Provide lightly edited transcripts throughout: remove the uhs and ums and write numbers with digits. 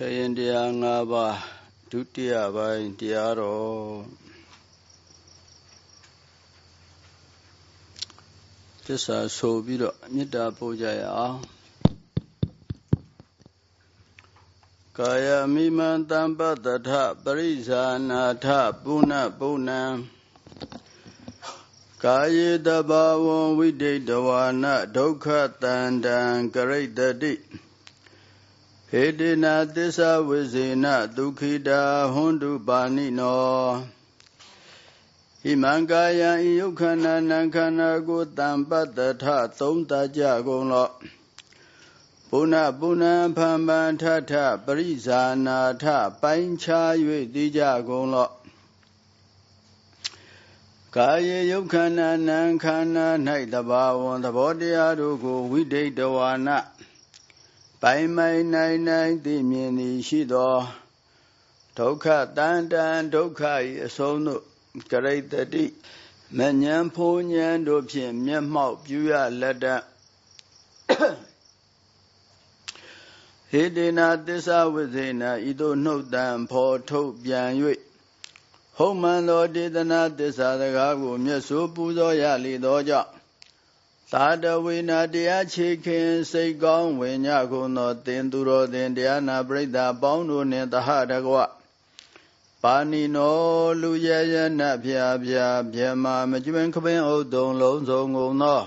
Khayan Daya Ngaba Dutiya Bai Diyaro Tissa Sobiro Nita Pujaya Kaya Miman Tambatata Parisa Natha Puna Puna Kaya Dabawon Videtawana Dokha Tandan Karitati Hedina Tissa Vizena Dukhita Hondu Banino Himangaya Yukana Nankana Gutambatata Tonta Jagonlo Puna Puna Pamban Tata Parisa Natha Paincha Yudi Jagonlo Kaya Yukana Nankana Naidabawon the Bodya Rugu Videtawana Pai mai nai nai ti mian ni shi do Dokha Tandan Dokha Sonu Karitati Manyan Punyan Do Pien Mian Mao Puya Lada Hidina Tissa Vizena Ido Nodan Po To Pian Yui Homan Lo Didana Tissa the Gagu Myesu Puzo Yali Doja Tadawina Dia Chicken Say Gong when Yago no Tenduro then Diana Breda Bono Nenta Hadagua Pani no Luya Napia Pia Piama Majuan Coben Odon Lonzo no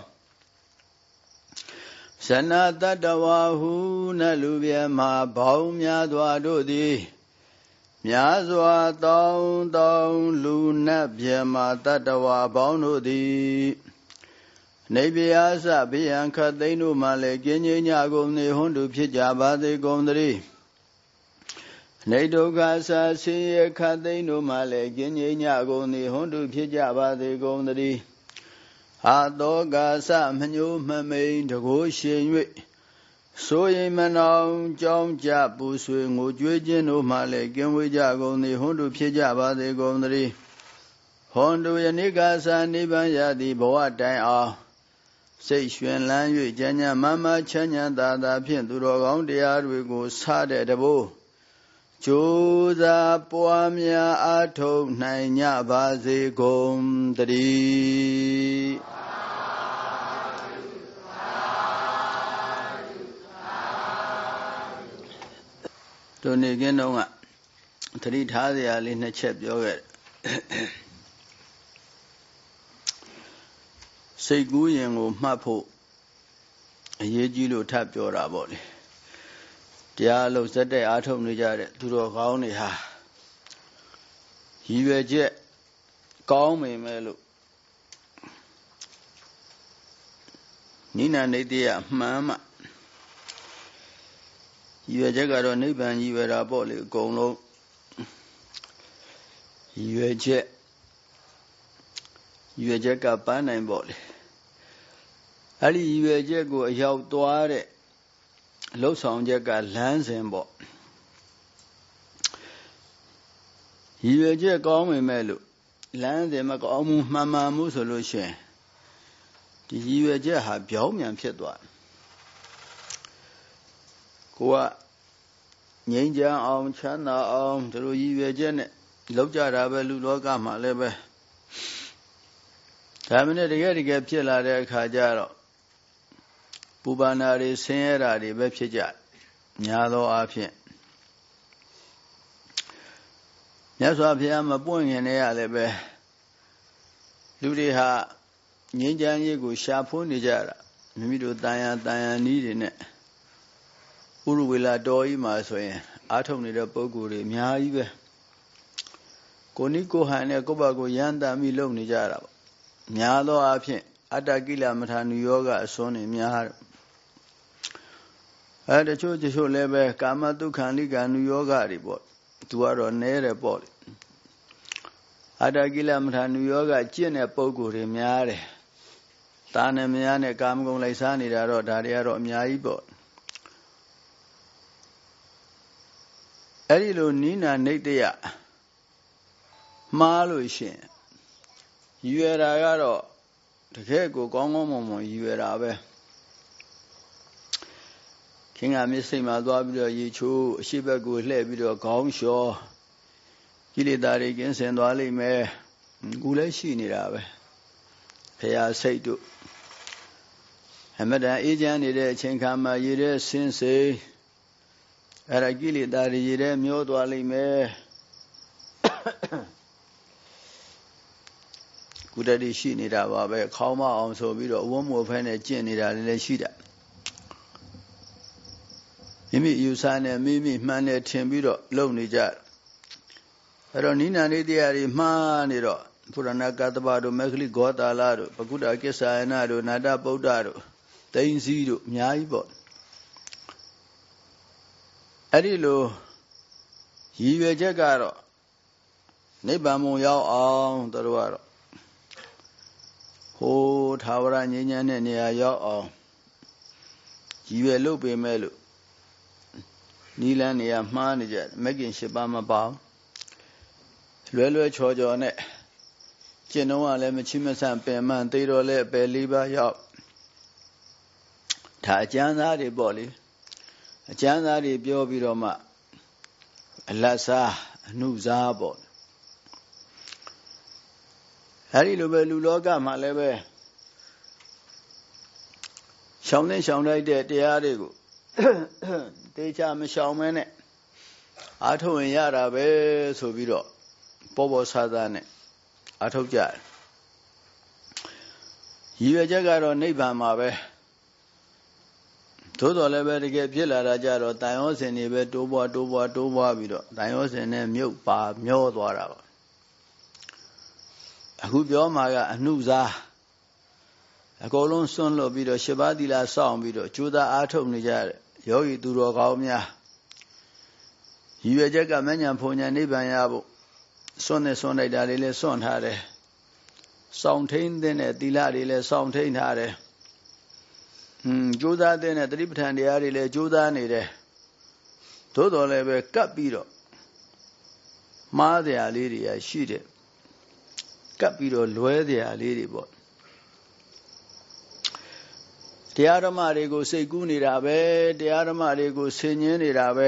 Sana Tadawa Hu Nalubia Ma Baumia Duadodi Miazwa Down Luna Piama Tadawa Bono di Nebiasa Bianca Denu Male Genya Gomni Hondu Pijaba de Gondri Nedogasa Sia Cadenu Male Genya Goni Hondu Pijaba de Gondri Adogasa Manu Mame the Goshin Soy Manong Jong Jabu Swing Ujin Male Genwija Goni Hondu Pijaba de Gondri Hondu Yanigasa Nibaya di Boa Dai Say Xuan Lan Yu Janya Mama Chanya Dada Pian Durong Dia Rigo Sade Dabo Joza Poamia Ato Nanya Bazi Gom Dri Tony Genoma Three Tadia Lina Chep Yogurt Say Guyan or Mapo a Yejilo tap your abody. Diallo said the atom Nijare to the Gauni ha. He were jet, call me Melo Nina Nadia, Mamma. You were Jagger Niban, you were a body, go low. You were jet, you were Jagger Pan and body. Ali Yue Jago Yao Duare Low Song Jaga Lands and Bot Yue Jago Melu Land and Macamu Mamma Musolution The Yue Jaha Biomian Piedwa Goa Ninja on China on the Yue Janet Loja Rabelu Logama Lebe Tamina to get Pilla de Cajaro Pubanari Sera de Bepija Nyalo Apia Yaswapiam a boing in Alebe Ludiha Ninjan Yegu Shapu Nijara Mimido Diane needing it Uruwilla Doi Masway Atom Nida Poguri Miaive Koniko Hane Kobago Yanda Milo Nijara Nyalo Apia Adagila Matanu Yoga Sony Mihar At the church show lebe Kamatu Kaniga New Yoga report to our near report. Adagila Matanu Yoga Chine Pogu Remiare Tane Miane Kamgo Laisani Daro Dariaro Miaibo Elilo Nina Nidia Maluishin You era Garo the Kego Gongo Momo you era ခင်ကမျက်စိမှာသွားပြီးတော့ရေချိုးအရှိဘက်ကိုလှည့်ပြီးတော့ခေါင်းလျှော်ကိလေသာတွေကင်းစင်သွားလိမ့်မယ်အခုလည်းရှိနေတာပဲဖရာစိတ်တို့အမတန်အေးချမ်းနေတဲ့အချိန်ခါမှာရေထဲဆင်းစိအဲ့ဒါကိလေသာတွေရေထဲမျောသွားလိမ့်မယ်ကုတ္တိရှိနေတာပါပဲခေါင်းမအောင်ဆိုပြီးတော့အဝတ်မို့ဖဲနဲ့ကျင့်နေတာလည်းရှိတာမိမိယူဆနဲ့မိမိမှန်နဲ့ထင်ပြီးတော့လုပ်နေကြအဲ့တော့နိဏာနေတရားတွေမှားနေတော့ပုရဏကတ္တဗတို့မေခလိဂောတာလတို့ပကုတ္တကိစ္ဆာယနာတို့နာတဗုဒ္ဓတို့သိန်းစည်းတို့အများကြီးပေါ့အဲ့ဒီလိုရည်ရွယ်ချက်ကတော့နိဗ္ဗာန်မုံရောက်အောင်တို့ကတော့ဟိုထာဝရငြိမ်းချမ်းတဲ့နေရာရောက်အောင်ရည်ရွယ်လုပ်ပေမဲ့လို့နီလန်းနေရာမှားနေကြမဂ်ကင်၈ပါးမပေါအောင်လွယ်ချော်နဲ့ကျင့်တော့လည်းမချိမဆန့်ပင်မှန်သိတော်လည်းအပယ်၄ပါးရောက်ဒါအကျမ်းသားတွေပေါ့လေအကျမ်းသားတွေပြောပြီးတော့မှအလတ်စားအနုစားပေါ့အဲဒီလိုပဲလူလောကမှာလည်းပဲရှောင်နဲ့ရှောင်လိုက်တဲ့တရားတွေကိုတေချာမရှောင်မဲနဲ့အားထုတ်ရင်ရတာပဲဆိုပြီးတော့ပေါ်ဆာဆာနဲ့အားထုတ်ကြတယ်ရည်ရွယ်ချက်ကတော့နိဗ္ဗာန်မှာပဲသို့တော်လည်းပဲတကယ်ဖြစ်လာတာကြတော့တန်ရောစင်တွေပဲတိုးပွားပြီးတော့တန်ရောစင်နဲ့မြုပ်ပါမျောသွားတာပါအခုပြောမှာကအနုစားအကုန်လုံးစွန့်လွတ်ပြီးတော့၈ပါးသီလစောင့်ပြီးတော့ကြိုးစားအားထုတ်နေကြတဲ့ယောဂီသူတော်ကောင်းများရည်ရွယ်ချက်ကမဉ္ဇဉ်ဖုန်ဉ္ဇဉ်နိဗ္ဗာန်ရဖို့စွန့်လိုက်တာလေးလည်းစွန့်ထားတယ်စောင့်ထိန်တဲ့သီလတွေလည်းစောင့်ထိန်ထားတယ်ကြိုးစားတဲ့သတိပဋ္ဌာန်တရားတွေလည်းကြိုးစားနေတယ်သို့တော်လည်းပဲကပ်ပြီးတော့မှားတရားလေးတွေရှိတယ်ကပ်ပြီးတော့လွဲတရားလေးတွေပေါ့တရားဓမ္မတွေကိုစိတ်ကူးနေတာပဲတရားဓမ္မတွေကိုဆင်ញင်းနေတာပဲ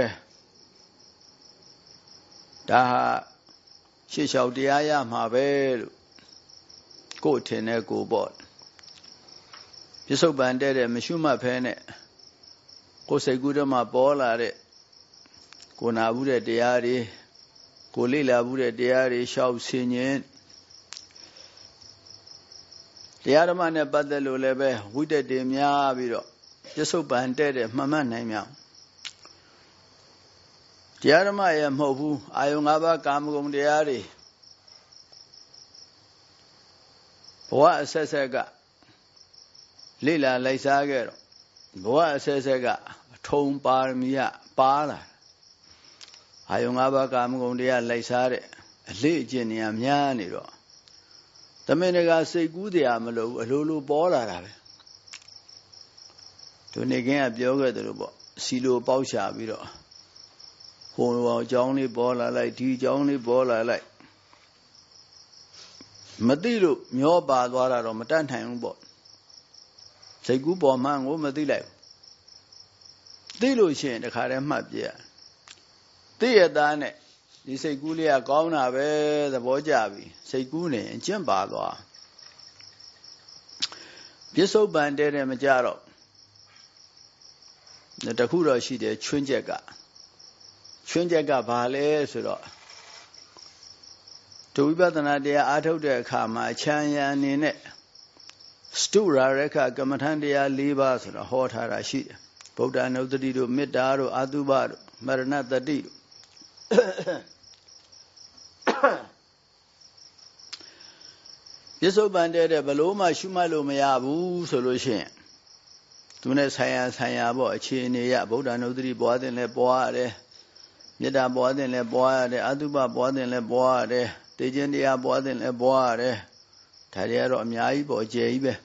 ဒါဟာရှေ့လျှောက်တရားရမှာပဲလို့ကိုယ်ထင်တဲ့ကိုပေါ့ပြစ္ဆုတ်ပန်တဲ့မရှုမှတ်ဖဲနဲ့ကိုယ်စိတ်ကူးတော့မှပေါ်လာတဲ့ကိုနာဘူးတဲ့တရားတွေကိုလေ့လာဘူးတဲ့တရားတွေရှောက်ဆင်ញင်းတရားဓမ္မနဲ့ပတ်သက်လို့လည်းပဲဝိတ္တတွေများပြီးတော့ပြစ္ဆုတ်ပန်တဲ့မှန်မှန်နိုင်မြောင်တရားဓမ္မရဲ့မဟုတ်ဘူးအာယုံ၅ပါးကာမဂုဏ်တရားတွေဘဝအဆက်ဆက်ကလေ့လာလိုက်စားခဲ့တော့ဘဝအဆက်ဆက်ကအထုံပါရမီပါလာအာယုံ၅ပါးကာမဂုဏ်တရားလိုက်စားတဲ့အလေးအကျင့်နေရာများနေတော့သမင်တကာစိတ်ကူးတရားမလို့အလိုလိုပေါ်လာတာပဲသူနေခင်းကပြောခဲ့တယ်လို့ပေါ့စီလိုပေါက်ရှာပြီးတော့ဟိုအကြောင်းလေးပေါ်လာလိုက်ဒီအကြောင်းလေးပေါ်လာလိုက်မသိလို့မျောပါသွားတာတော့မတတ်နိုင်ဘူးပေါ့စိတ်ကူးပေါ်မှန်းကိုမသိလိုက်သိလို့ရှိရင်တခါတည်းမှတ်ပြရသိရသားနဲ့ဒီစိတ်ကူးလေးကကောင်းတာပဲသဘောကျပြီစိတ်ကူးနေရင်ကျင့်ပါသွားပြစ္ဆုတ်ပန်တဲ့မကြတော့တခုတော့ရှိတယ်ချွင်းချက်ကဘာလဲဆိုတော့ဒုဝိပဿနာတရားအားထုတ်တဲ့အခါမှာအချမ်းရံအနေနဲ့စတုရာရခကမ္မထန်တရား၄ပါးဆိုတော့ဟောထားတာရှိတယ်ဗုဒ္ဓနုတ္တိတို့မေတ္တာတို့အာတုဘတို့မရဏတတိတို့ပြစ္ဆုတ်ပန်တဲ့ဘလို့မှရှုမှတ်လို့မရဘူးဆိုလို့ရှိရင်သူနဲ့ဆိုင်ရာပေါ့အခြေအနေရဗုဒ္ဓနုတ္တိပွားတဲ့လဲပွားရတယ်မေတ္တာပွားတဲ့လဲပွားရတယ်အာတုဘပွားတဲ့လဲပွားရတယ်တေခြင်းတရားပွားတဲ့လဲပွားရတယ်ဒါတွေကတော့အများကြီးပေါ့အကျယ်ကြီးပဲ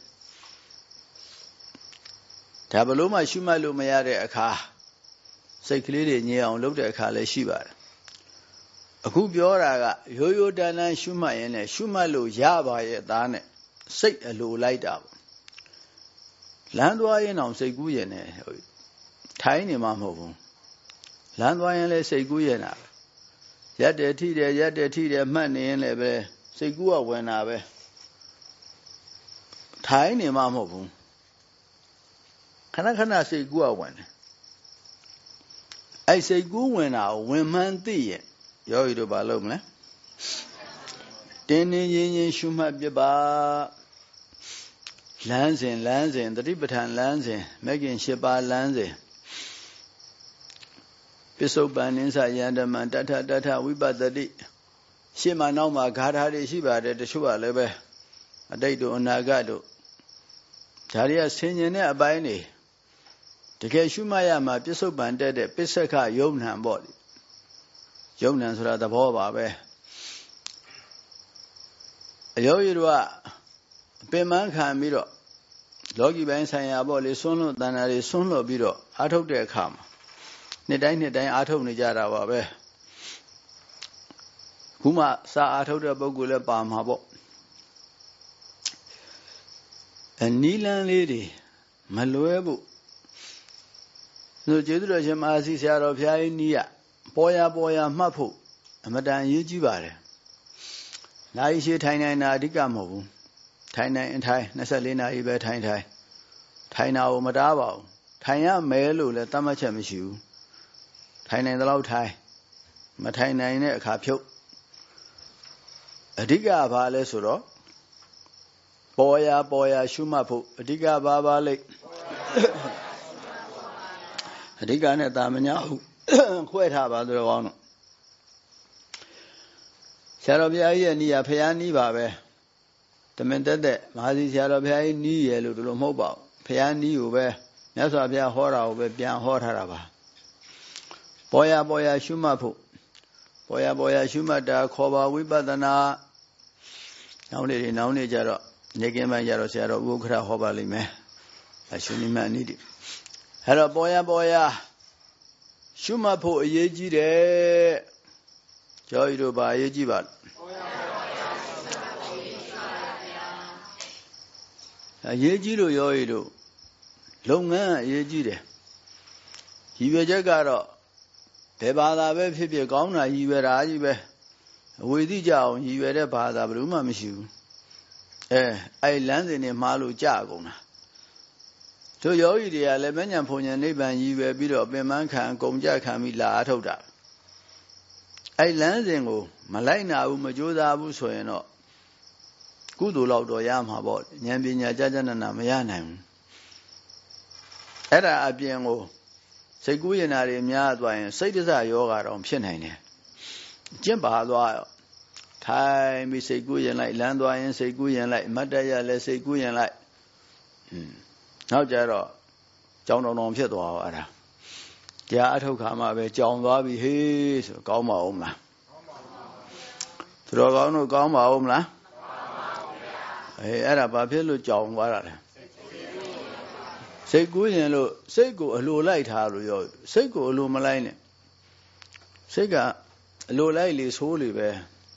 ဒါဘလို့မှရှုမှတ်လို့မရတဲ့အခါစိတ်ကလေးတွေငြိမ်အောင်လုပ်တဲ့အခါလည်းရှိပါတယ်အခုပြောတာကရိုးရိုးတန်တန်ရှုမှတ်ရင်လည်းရှုမှတ်လို့ရပါရဲ့သားနဲ့စိတ်အလိုလိုက်တာပေါ့လမ်းသွားရင်အောင်စိတ်ကူးရင်လည်းထိုင်းနေမှာမဟုတ်ဘူးလမ်းသွားရင်လည်းစိတ်ကူးရင်တာရက်တယ်ထိတယ်မှတ်နေရင်လည်းပဲစိတ်ကူးကဝင်တာပဲထိုင်းနေမှာမဟုတ်ဘူးခဏစိတ်ကူးကဝင်တယ်အဲ့စိတ်ကူးဝင်တာကိုဝင်မှန်းသိရင်ယောဂီတို့ဘာလုပ်မလဲတင်းရင်ရှုမှတ်ပြပါလမ်းစဉ်တတိပဋ္ဌာန်လမ်းစဉ်မဂ္ဂင်၈ပါးလမ်းစဉ်ပစ္စုပန်နိစ္စယန္တမံတထဝိပဿတိရှေ့မှာနောက်မှာဂါထာတွေရှိပါတယ်တချို့ကလည်းပဲအတိတ်တို့အနာဂတ်တို့ဒါတွေကဆင်ញင်တဲ့အပိုင်းတွေတကယ်ရှုမှတ်ရမှာပစ္စုပန်တက်တဲ့ပစ္စကယုံ nant ပေါ့လေယုံ nant ဆိုတာသဘောပါပဲအယောဂီတို့ကပင်မခံပြီးတော့လောကီပိုင်းဆိုင်ရာပေါ့လေဆွန်းလွတ်တဏ္ဍာတွေဆွန်းလွတ်ပြီးတော့အားထုတ်တဲ့အခါမှာနှစ်တိုင်းအားထုတ်နေကြတာပါပဲခုမှစာအားထုတ်တဲ့ပုဂ္ဂိုလ်လည်းပါမှာပေါ့နီလန်းလေးတွေမလွဲဘူးကျေးဇူးတော်ရှင်မဟာစီဆရာတော်ဘုရားကြီးနီးရပေါ်ရမှတ်ဖို့အမတန်အရေးကြီးပါတယ်နိုင်ရှိထိုင်နိုင်တာအဓိကမဟုတ်ဘူးထိုင်နိုင်ထိုင်24နာရီပဲထိုင်တာကိုမတားပါဘူးထိုင်ရမယ်လို့လည်းတတ်မှတ်ချက်မရှိဘူးထိုင်နိုင်တဲ့လောက်ထိုင်မထိုင်နိုင်တဲ့အခါဖြုတ်အဓိကဘာလဲဆိုတော့ပေါ်ရရှုမှတ်ဖို့အဓိကဘာလိမ့်အဓိကနဲ့တာမညာဟုတ်ခွဲထားပါသူတော်ကောင်းတို့ဆရာတော်ဘုရားကြီးရဲ့နီးရဖရာနီးပါပဲတမင်တက်မဟာစီဆရာတော်ဘုရားကြီးနီးရလို့တို့လို့မဟုတ်ပါဘူးဖရာနီးကိုပဲမြတ်စွာဘုရားဟောတာကိုပဲပြန်ဟောထားတာပါပေါ်ရရှုမှတ်ဖို့ပေါ်ရရှုမှတ်တာခေါ်ပါဝိပဿနာနောက်နေ့ကြတော့နေကင်းပိုင်းကြတော့ဆရာတော်ဥက္ခရဟောပါလိမ့်မယ်အရှင်နိမအနိတိအဲ့တော့ပေါ်ရရှုမှတ်ဖို့အရေးကြီးတယ်ကျော်ရီတို့ဘာအရေးကြီးပါလဲအရေးကြီးလို့ရောရီတို့လုပ်ငန်းအရေးကြီးတယ်ရည်ရွယ်ချက်ကတော့ဘယ်ဘာသာပဲဖြစ်ဖြစ်ကောင်းတာရည်ရွယ်တာကြီးပဲအဝေသိကြအောင်ရည်ရွယ်တဲ့ဘာသာဘယ်သူမှမရှိဘူးအဲ့လမ်းစဉ်တွေမှားလို့ကြကုန်တာတို့ယောဂီတွေကလည်းမဉ္ဇဉ်ဖုန်ဉ္ဇဉ်နိဗ္ဗာန်ရည်ရွယ်ပြီးတော့ပင်မခံအကုန်ကြခံပြီးလာအထုတ်တာအဲ့လမ်းစဉ်ကိုမလိုက်နာဘူးမကြိုးစားဘူးဆိုရင်တော့ကုသိုလ်လောက်တော့ရမှာပေါ့ဉာဏ်ပညာကြနာမရနိုင်ဘူးအဲ့ဒါအပြင်ကိုစိတ်ကူးရင်တွေများသွားရင်စိတ်တစယောဂါတော့ဖြစ်နိုင်တယ်ကျင့်ပါသွားရောထိုင်ပြီးစိတ်ကူးရင်လိုက်လမ်းသွားရင်စိတ်ကူးရင်လိုက်မတ်တရလည်းစိတ်ကူးရင်လိုက်နောက်ကြတော့ကြောင်တောင်ဖြစ်သွားရောအဲ့ဒါတရားအထုတ်ခါမှပဲကြောင်သွားပြီဟေးဆိုကောင်းပါဦးမလားသူတော်ကောင်းတို့ကောင်းပါဦးမလားအဲ့ဒါဘာဖြစ်လို့ကြောင်သွားတာလဲစိတ်ကူးရင်လို့စိတ်ကိုအလိုလိုက်ထားလို့ရောစိတ်ကိုအလိုမလိုက်နဲ့စိတ်ကအလိုလိုက်လေဆိုးလေပဲ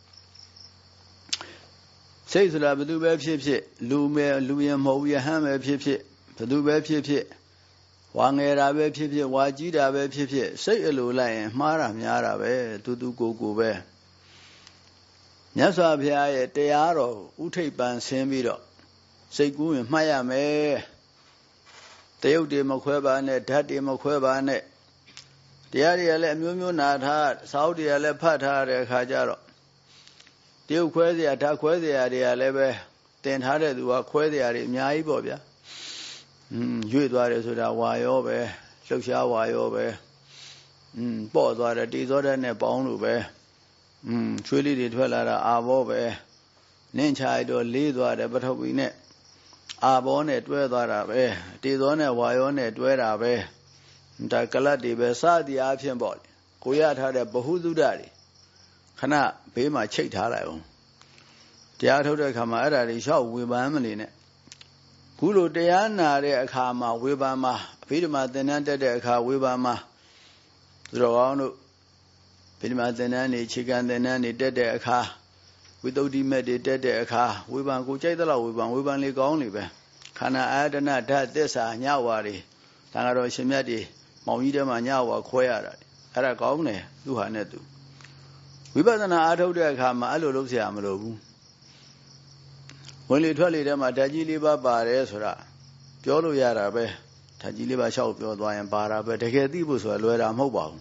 စိတ်ဆိုတာဘယ်သူပဲဖြစ်လူရင်မဟုတ်ရဟန်းပဲဖြစ်ဘယ်သူပဲဖြစ်ဝါငယ်တာပဲဖြစ်ဝါကြီးတာပဲဖြစ်စိတ်အလိုလိုက်ရင်မှားတာများတာပဲသူကိုပဲမြတ်စွာဘုရားရဲ့တရားတော်ဥထိပ်ပန်ဆင်းပြီးတော့စိတ်ကူးရင်မှတ်ရမယ်တရုပ်တွေမခွဲပါနဲ့ဓာတ်တွေမခွဲပါနဲ့တရားတွေကလည်းအမျိုးမျိုးနာထားစာအုပ်တွေကလည်းဖတ်ထားတဲ့အခါကျတော့တရုပ်ခွဲစရာဓာတ်ခွဲစရာတွေကလည်းပဲတင်ထားတဲ့သူကခွဲစရာတွေအများကြီးပေါ့ဗျာရွေ့သွားတယ်ဆိုတာဝါရောပဲလှုပ်ရှားဝါရောပဲပေါ့သွားတယ်တေသောတဲ့နဲ့ပေါင်းလို့ပဲချွေးလေးတွေထွက်လာတာအာဘောပဲနင့်ချရတော့လေးသွားတယ်ပထဝီနဲ့အာဘောနဲ့တွဲသွားတာပဲတေသောနဲ့ဝါရောနဲ့တွဲတာပဲဒါကလတ်တွေပဲစသည်အားဖြင့်ပေါ့ကိုရထားတဲ့ဘ ഹു သုဒ္ဓတွေခဏဘေးမှာချိတ်ထားလိုက်အောင်တရားထုတ်တဲ့အခါမှာအဲ့ဒါတွေလျှောက်ဝေဖန်မနေနဲ့ခုလိုတရားနာတဲ့အခါမှာဝေဖန်မှာအဘိဓမ္မာသင်္นานတက်တဲ့အခါဝေဖန်မှာသူတော်ကောင်းတို့အဘိဓမ္မာသင်္นานနေခြေကံသင်္นานနေတက်တဲ့အခါဝိသုဒ္ဓိမဲ့တွေတက်တဲ့အခါဝေဖန်ကိုကြိုက်တဲ့လောက်ဝေဖန်လေကောင်းလေပဲခန္ဓာအာယတနာဓာတ်သစ္စာညဝါတွေဒါကတော့ရှင်မြတ်တွေမောင်ကြီးတဲမှာညဝါခွဲရတာအဲ့ဒါကောင်းတယ်သူဟာနဲ့သူဝိပဿနာအားထုတ်တဲ့အခါမှာအဲ့လိုလုပ်เสียမလို့ဘူးဝင်လေထွက်လေထဲမှာဓာတ်ကြီး၄ပါးပါတယ်ဆိုတာပြောလို့ရတာပဲဓာတ်ကြီး၄ပါးလျှောက်ပြောသွားရင်ပါတာပဲတကယ်သိဖို့ဆိုတာလွယ်တာမဟုတ်ပါဘူး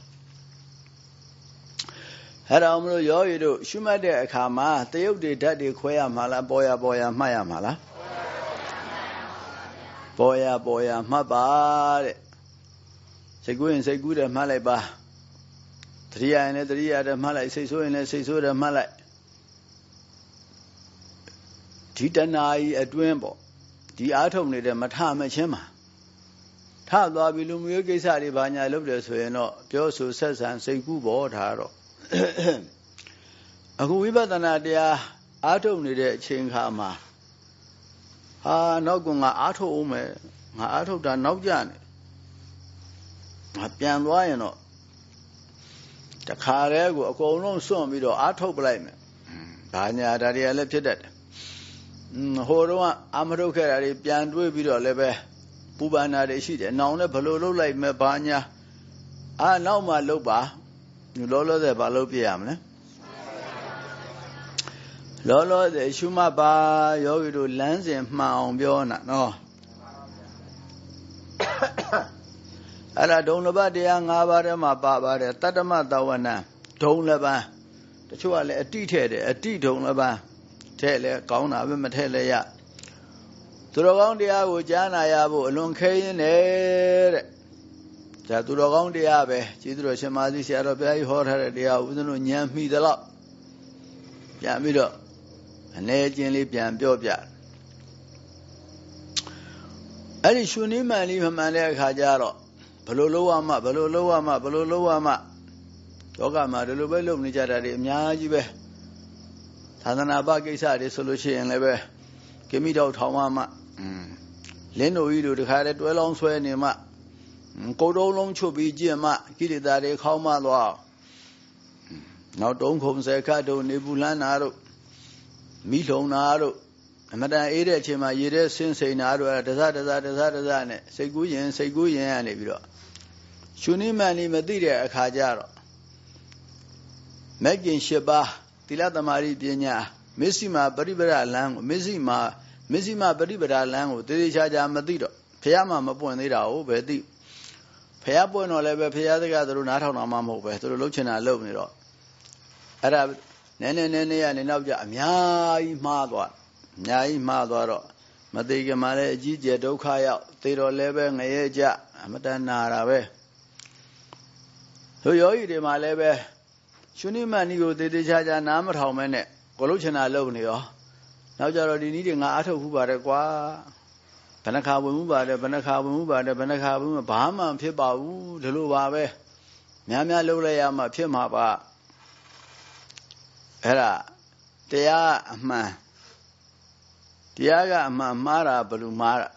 အဲ့ဒါမလို့ယောဂီတို့ရှုမှတ်တဲ့အခါမှာတယုတ်တွေဓာတ်တွေခွဲရမှာလားပေါ်ရမှတ်ရမှာလားပေါ်ရမှတ်ပါတဲ့စိတ်ကူးရင်စိတ်ကူးတယ်မှတ်လိုက်ပါတတိယရင်လည်းတတိယတယ်မှတ်လိုက်စိတ်ဆိုးရင်လည်းစိတ်ဆိုးတယ်မှတ်လိုက်ဒီတဏှာကြီးအတွင်းပေါ့ဒီအားထုတ်နေတဲ့မထမချင်းမှာထသွားပြီလူမျိုးကိစ္စတွေဘာညာလုပ်တယ်ဆိုရင်တော့ပြောဆိုဆက်ဆံစိတ်ကူးပေါ့ဒါတော့အခုဝိပဿနာတရားအားထုတ်နေတဲ့အချိန်ခါမှာဟာနောက်ကငါအားထုတ်အောင်မယ်ငါအားထုတ်တာနောက်ကျနေငါပြန်သွားရင်တော့တခါတည်းကိုအကုန်လုံးစွန့်ပြီးတော့အားထုတ်ပလိုက်မယ်ဘာညာဒါတွေကလည်းဖြစ်တတ်တယ်ဟိုတော့အာမထုတ်ခဲ့တာတွေပြန်တွေးပြီးတော့လည်းပဲပူပန်တာတွေရှိတယ်နောင်လည်းဘလို့လုပ်လိုက်မယ်ဘာညာနောက်မှလုပ်ပါလောလောဆယ်ဘာလုပ်ပြရမလဲလောလောဆယ်ရှုမှတ်ပါယောဂီတို့လမ်းစဉ်မှန်အောင်ပြောနာနော်အဲ့ဒါဒုံလဘတရား၅ပါးထဲမှာပါပါတယ်တတ္တမတဝနံဒုံလဘံတချို့ကလည်းအတိထဲ့တယ်အတိဒုံလဘံထဲ့လဲကောင်းတာပဲမထဲ့လဲရသူတော်ကောင်းတရားကိုကြားနာရဖို့အလွန်ခဲရင်းတယ်တဲ့ဒါသူတော်ကောင်းတရားပဲကျေးဇူးတော်ရှင်မာသီဆရာတော်ဘုရားကြီးဟောထားတဲ့တရားဦးဇင်းတို့ဉာဏ်မိသလောက်ပြန်ပြီးတော့အနေချင်းလေးပြန်ပြောပြအဲ့ဒီရှုနည်းမှန်လေးမမှန်တဲ့အခါကျတော့ဘယ်လိုလုပ်ရမှလောကမှာဒီလိုပဲလုပ်နေကြတာတွေအများကြီးပဲသာသနာ့ဘကိစ္စတွေဆိုလို့ရှိရင်လည်းပဲကိမိတော်ထောင်မှလင်းတို့ကြီးတို့တခါတည်းတွဲလောင်းဆွဲနေမှကိုယ်တော်လုံးချုပ်ပြီးကြည့်မှကိလေသာတွေခေါင်းမသွားနောက်တုံးခုံဆယ်ခတ်တို့နေပူလန်းနာတို့မိလုံနာတို့အမတန်အေးတဲ့အချိန်မှာရေထဲဆင်းစိန်နာတို့တစနဲ့စိတ်ကူးရင်ကနေပြီးတော့ရှုနည်းမှန်နည်းမသိတဲ့အခါကျတော့မဂ်ကျင်၈ပါးသီလသမာဓိပညာမစ္စည်းမပရိပဒလမ်းကိုမစ္စည်းမပရိပဒလမ်းကိုသေသေးချာမသိတော့ဖះမှမပွင့်သေးတာဟုတ်ပဲသိဖះပွင့်တော့လည်းပဲဖះသကသူတို့နားထောင်တာမှမဟုတ်ပဲသူတို့လှုပ်ချင်တာလှုပ်နေတော့အဲ့ဒါနည်းကနေနောက်ကြအများကြီးမှားသွားတော့မသိကြမှာလည်းအကြီးကျယ်ဒုက္ခရောက်သေတော့လည်းပဲငရဲကြအမတန်နာတာပဲတို့ယောဂီတွေမှာလည်းပဲရှုနည်းမှန်နည်းကိုသေသေးချာနားမထောင်မဲနဲ့ကိုလှုပ်ချင်တာလှုပ်နေရောနောက်ကြတော့ဒီနည်းတွေငါအားထုတ်ဖူးပါတယ်ကွာဘယ်နှခါဝင်မှုပါတယ်ဘာမှဖြစ်ပါဘူးဒီလိုပါပဲများလှုပ်လိုက်ရမှဖြစ်မှာပါအဲ့ဒါတရားကအမှန်မှားတာဘယ်လိုမှားတာ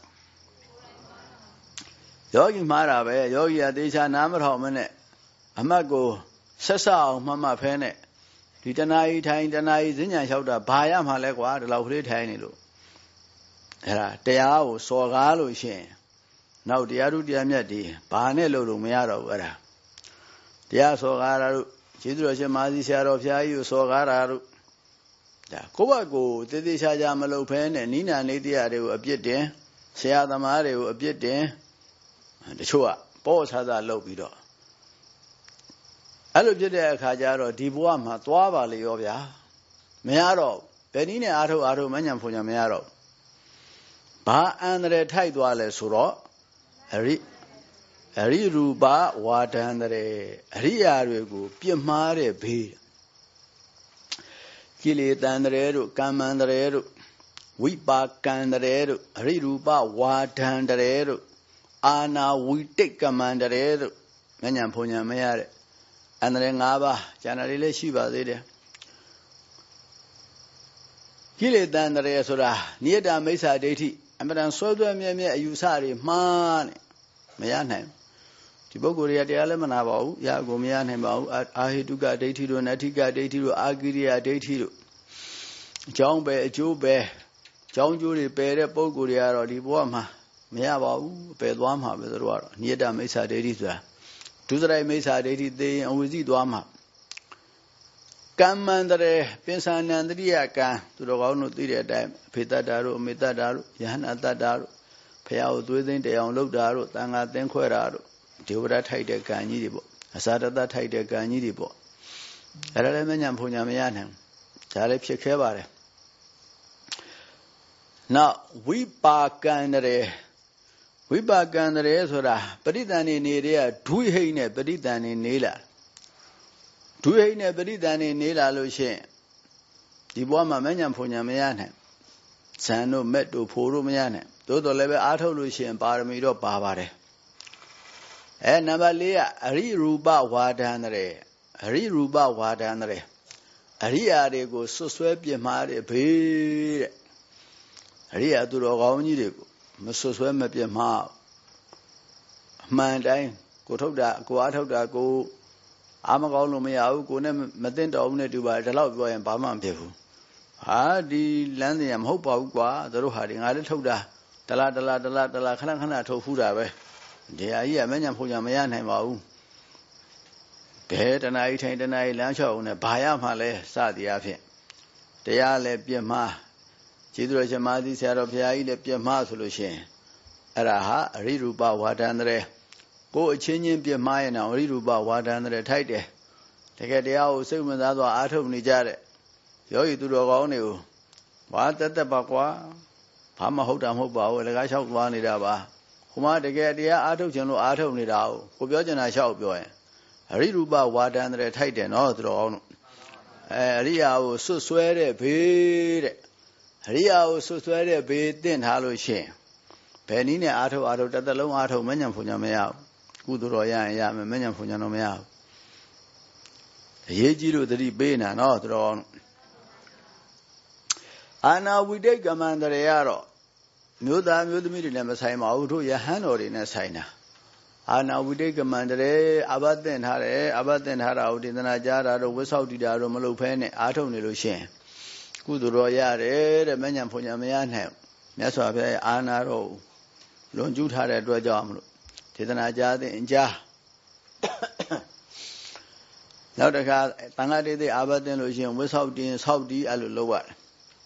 ယောဂီမှားတာပဲယောဂီကသေချာနားမထောင်မနဲ့အမှတ်ကိုဆက်စအောင်မှတ်ဖဲနဲ့ဒီတဏှာကြီးထိုင်တဏှာကြီးဈဉ္ညာလျှောက်တာဘာရမှာလဲကွာဒီလောက်ကလေးထိုင်နေလို့အဲ့ဒါတရားကိုစော်ကားလို့ရှိရင်နောက်တရားဓုတရားမြတ်ဒီဘာနဲ့လို့မရတော့ဘူးအဲ့ဒါတရားစော်ကားတာတို့ကျေးဇူးတော်ရှင်မာသီဆရာတော်ဘုရားကြီးကိုစော်ကားတာတို့ဒါကိုယ့်ဘက်ကိုသေသေးချာမလုပ်ဖဲနဲ့နိနာနေတရားတွေကိုအပြစ်တင်ဆရာသမားတွေကိုအပြစ်တင်တချို့ကပေါ့ဆာလုပ်ပြီးတော့အဲ့လိုဖြစ်တဲ့အခါကျတော့ဒီဘဝမှာသွားပါလေရောဗျာမရတော့ဘယ်နည်းနဲ့အားထုတ်မညံဖုန်ညံမရတော့ဘာအန္တရာယ်ထိုက်သွားလဲဆိုတော့အရိရူပဝါဒန္တရေအရိယာတွေကိုပြစ်မှားတဲ့ဘေးကိလေသာန္တရေတို့ကမ္မန္တရေတို့ဝိပါကန္တရေတို့အရိရူပဝါဒန္တရေတို့အာနာဝိတိတ်ကမ္မန္တရေတို့မညံဖုန်ညံမရတဲ့အန္တရာယ်၅ပါးကျန်တာတွေလည်းရှိပါသေးတယ်ကိလေသာန္တရေဆိုတာနိယတမိစ္ဆာဒိဋ္ဌိအမှန်တန်ဆွဲသွဲမြဲအယူဆတွေမှားနေမရနိုင်ဒီပုဂ္ဂိုလ်တွေကတရားလည်းမနာပါဘူးရကိုမရနိုင်ပါဘူးအာဟိတုကဒိဋ္ဌိတို့နတ္ထိကဒိဋ္ဌိတို့အာကိရိယဒိဋ္ဌိတို့အကြောင်းပဲအကျိုးပဲအကြောင်းကျိုးတွေပယ်တဲ့ပုဂ္ဂိုလ်တွေကတော့ဒီဘဝမှာမရပါဘူးပယ်သွားမှာပဲသူတို့ကတော့နိယတမိစ္ဆာဒိဋ္ဌိဆိုတာဒုစရိုက်မိစ္ဆာဒိဋ္ဌိသိရင်အဝိဇ္ဇိသွားမှာကမ္မန္တရေပင်စနန္တရိယကံသူတော်ကောင်းတို့သိတဲ့အတိုင်းအဖေတ္တတာတို့အမေတ္တတာတို့ယဟန္တာတ္တတာတို့ဖရာကိုသွေးသိမ်းတရားအောင်လုပ်တာတို့တန်ခါသင်ခွဲတာတို့ဒေဝရထိုက်တဲ့ကံကြီးတွေပေါ့အစာတတထိုက်တဲ့ကံကြီးတွေပေါ့အဲ့ဒါလည်းမညာဖုန်ညာမရနိုင်ဒါလည်းဖြစ်ခဲပါတယ်နောက်ဝိပါကံရေဝိပါကံရေဆိုတာပရိသန်နေနေတဲ့ဒုဟိတ်နဲ့ပရိသန်နေလာဒုဟိတ်နဲ့ပရိသန်နေလာလို့ရှိရင်ဒီဘဝမှာမညာဖုန်ညာမရနိုင်ဇန်တို့မက်တို့ဖိုးတို့မရနိုင်သို့တော်လည်းပဲအားထုတ်လို့ရှိရင်ပါရမီတော့ပါပါတယ်နံပါတ်4ကအရိရူပဝါဒန္တရေအရိရူပဝါဒန္တရေအရိယာတွေကိုဆွဆွဲပြစ်မှားတဲ့ဘေးတဲ့အရိယာသူတော်ကောင်းကြီးတွေကိုမဆွဆွဲမပြစ်မှားအမှန်တိုင်းကိုထုတ်တာကိုအားထုတ်တာကိုအားမကောင်းလို့မရဘူးကိုနဲ့မသိတော်ဘူးနဲ့တူပါတယ်ဒါတော့ပြောရင်ဘာမှမဖြစ်ဘူးဟာဒီလမ်းစဉ်ကမဟုတ်ပါဘူးကွာတို့ဟာဒီငါလည်းထုတ်တာတလားခဏခဏထုတ်ဖူးတာပဲဒီအကြီးကမညာဖုန်ညာမရနိုင်ပါဘူးဘယ်တဏှာကြီးထိုင်တဏှာကြီးလမ်းလျှောက်အောင်နဲ့ဘာရမှလဲစသည်အဖြစ်တရားလည်းပြစ်မှားကျေးဇူးတော်ရှင်မသီဆရာတော်ဘုရားကြီးလည်းပြစ်မှားဆိုလို့ရှိရင်အဲ့ဒါဟာအရိရူပဝါဒန္တရေကိုအချင်းချင်းပြစ်မှားရင်တော့အရိရူပဝါဒန္တရေထိုက်တယ်တကယ်တရားကိုစိတ်ဝင်စားစွာအားထုတ်နေကြတဲ့ယောဂီသူတော်ကောင်းတွေကိုဘာတက်ပါကွာဘာမှဟုတ်တာမဟုတ်ပါဘူးလကားလျှောက်သွားနေတာပါဟိုမှာတကယ်တရားအားထုတ်ခြင်းလို့အားထုတ်နေတာကိုပြောချင်တာလျှောက်ပြောရင်အရိရူပဝါဒန္တရေထိုက်တယ်နော်သူတော်ကောင်းတို့အရိယာကိုဆွတ်ဆွဲတဲ့ဘေးတဲ့အရိယာကိုဆွတ်ဆွဲတဲ့ဘေးတင့်ထားလို့ရှိရင်ဘယ်နည်းနဲ့အားထုတ်တစ်သက်လုံးအားထုတ်မညာဖုန်ညာမရဘူးကုသိုလ်တော်ရရင်ရမယ်မညာဖုန်ညာတော့မရဘူးအရေးကြီးလို့သတိပေးနေတာနော်သူတော်ကောင်းတို့အာနာဝိတိတ်ကမန္တရေကတော့မျိုးသားမျိုးသမီးတွေနဲ့မဆိုင်ပါဘူးတို့ယဟန်တော်တွေနဲ့ဆိုင်တာအာနာဝိတိတ်ကမန္တရေအဘသင်ထားတယ်အဘသင်ထားတာကိုဒေသနာကြားတာတို့ဝိသောက်တီတာတို့မလုပ်ဖဲနဲ့အားထုတ်နေလို့ရှိရင်ကုသိုလ်တော်ရတယ်တဲ့မညာဖုန်ညာမရနိုင်မြတ်စွာဘုရားအာနာတော်လွန်ကျူးထားတဲ့အတွက်ကြောင့်မလို့ဒေသနာကြားတဲ့အကြားနောက်တစ်ခါတန်ခါတေးသေးအာဘသင်လို့ရှိရင်ဝိသောက်တင်ဆောက်တီးအဲ့လိုလုပ်ရတယ်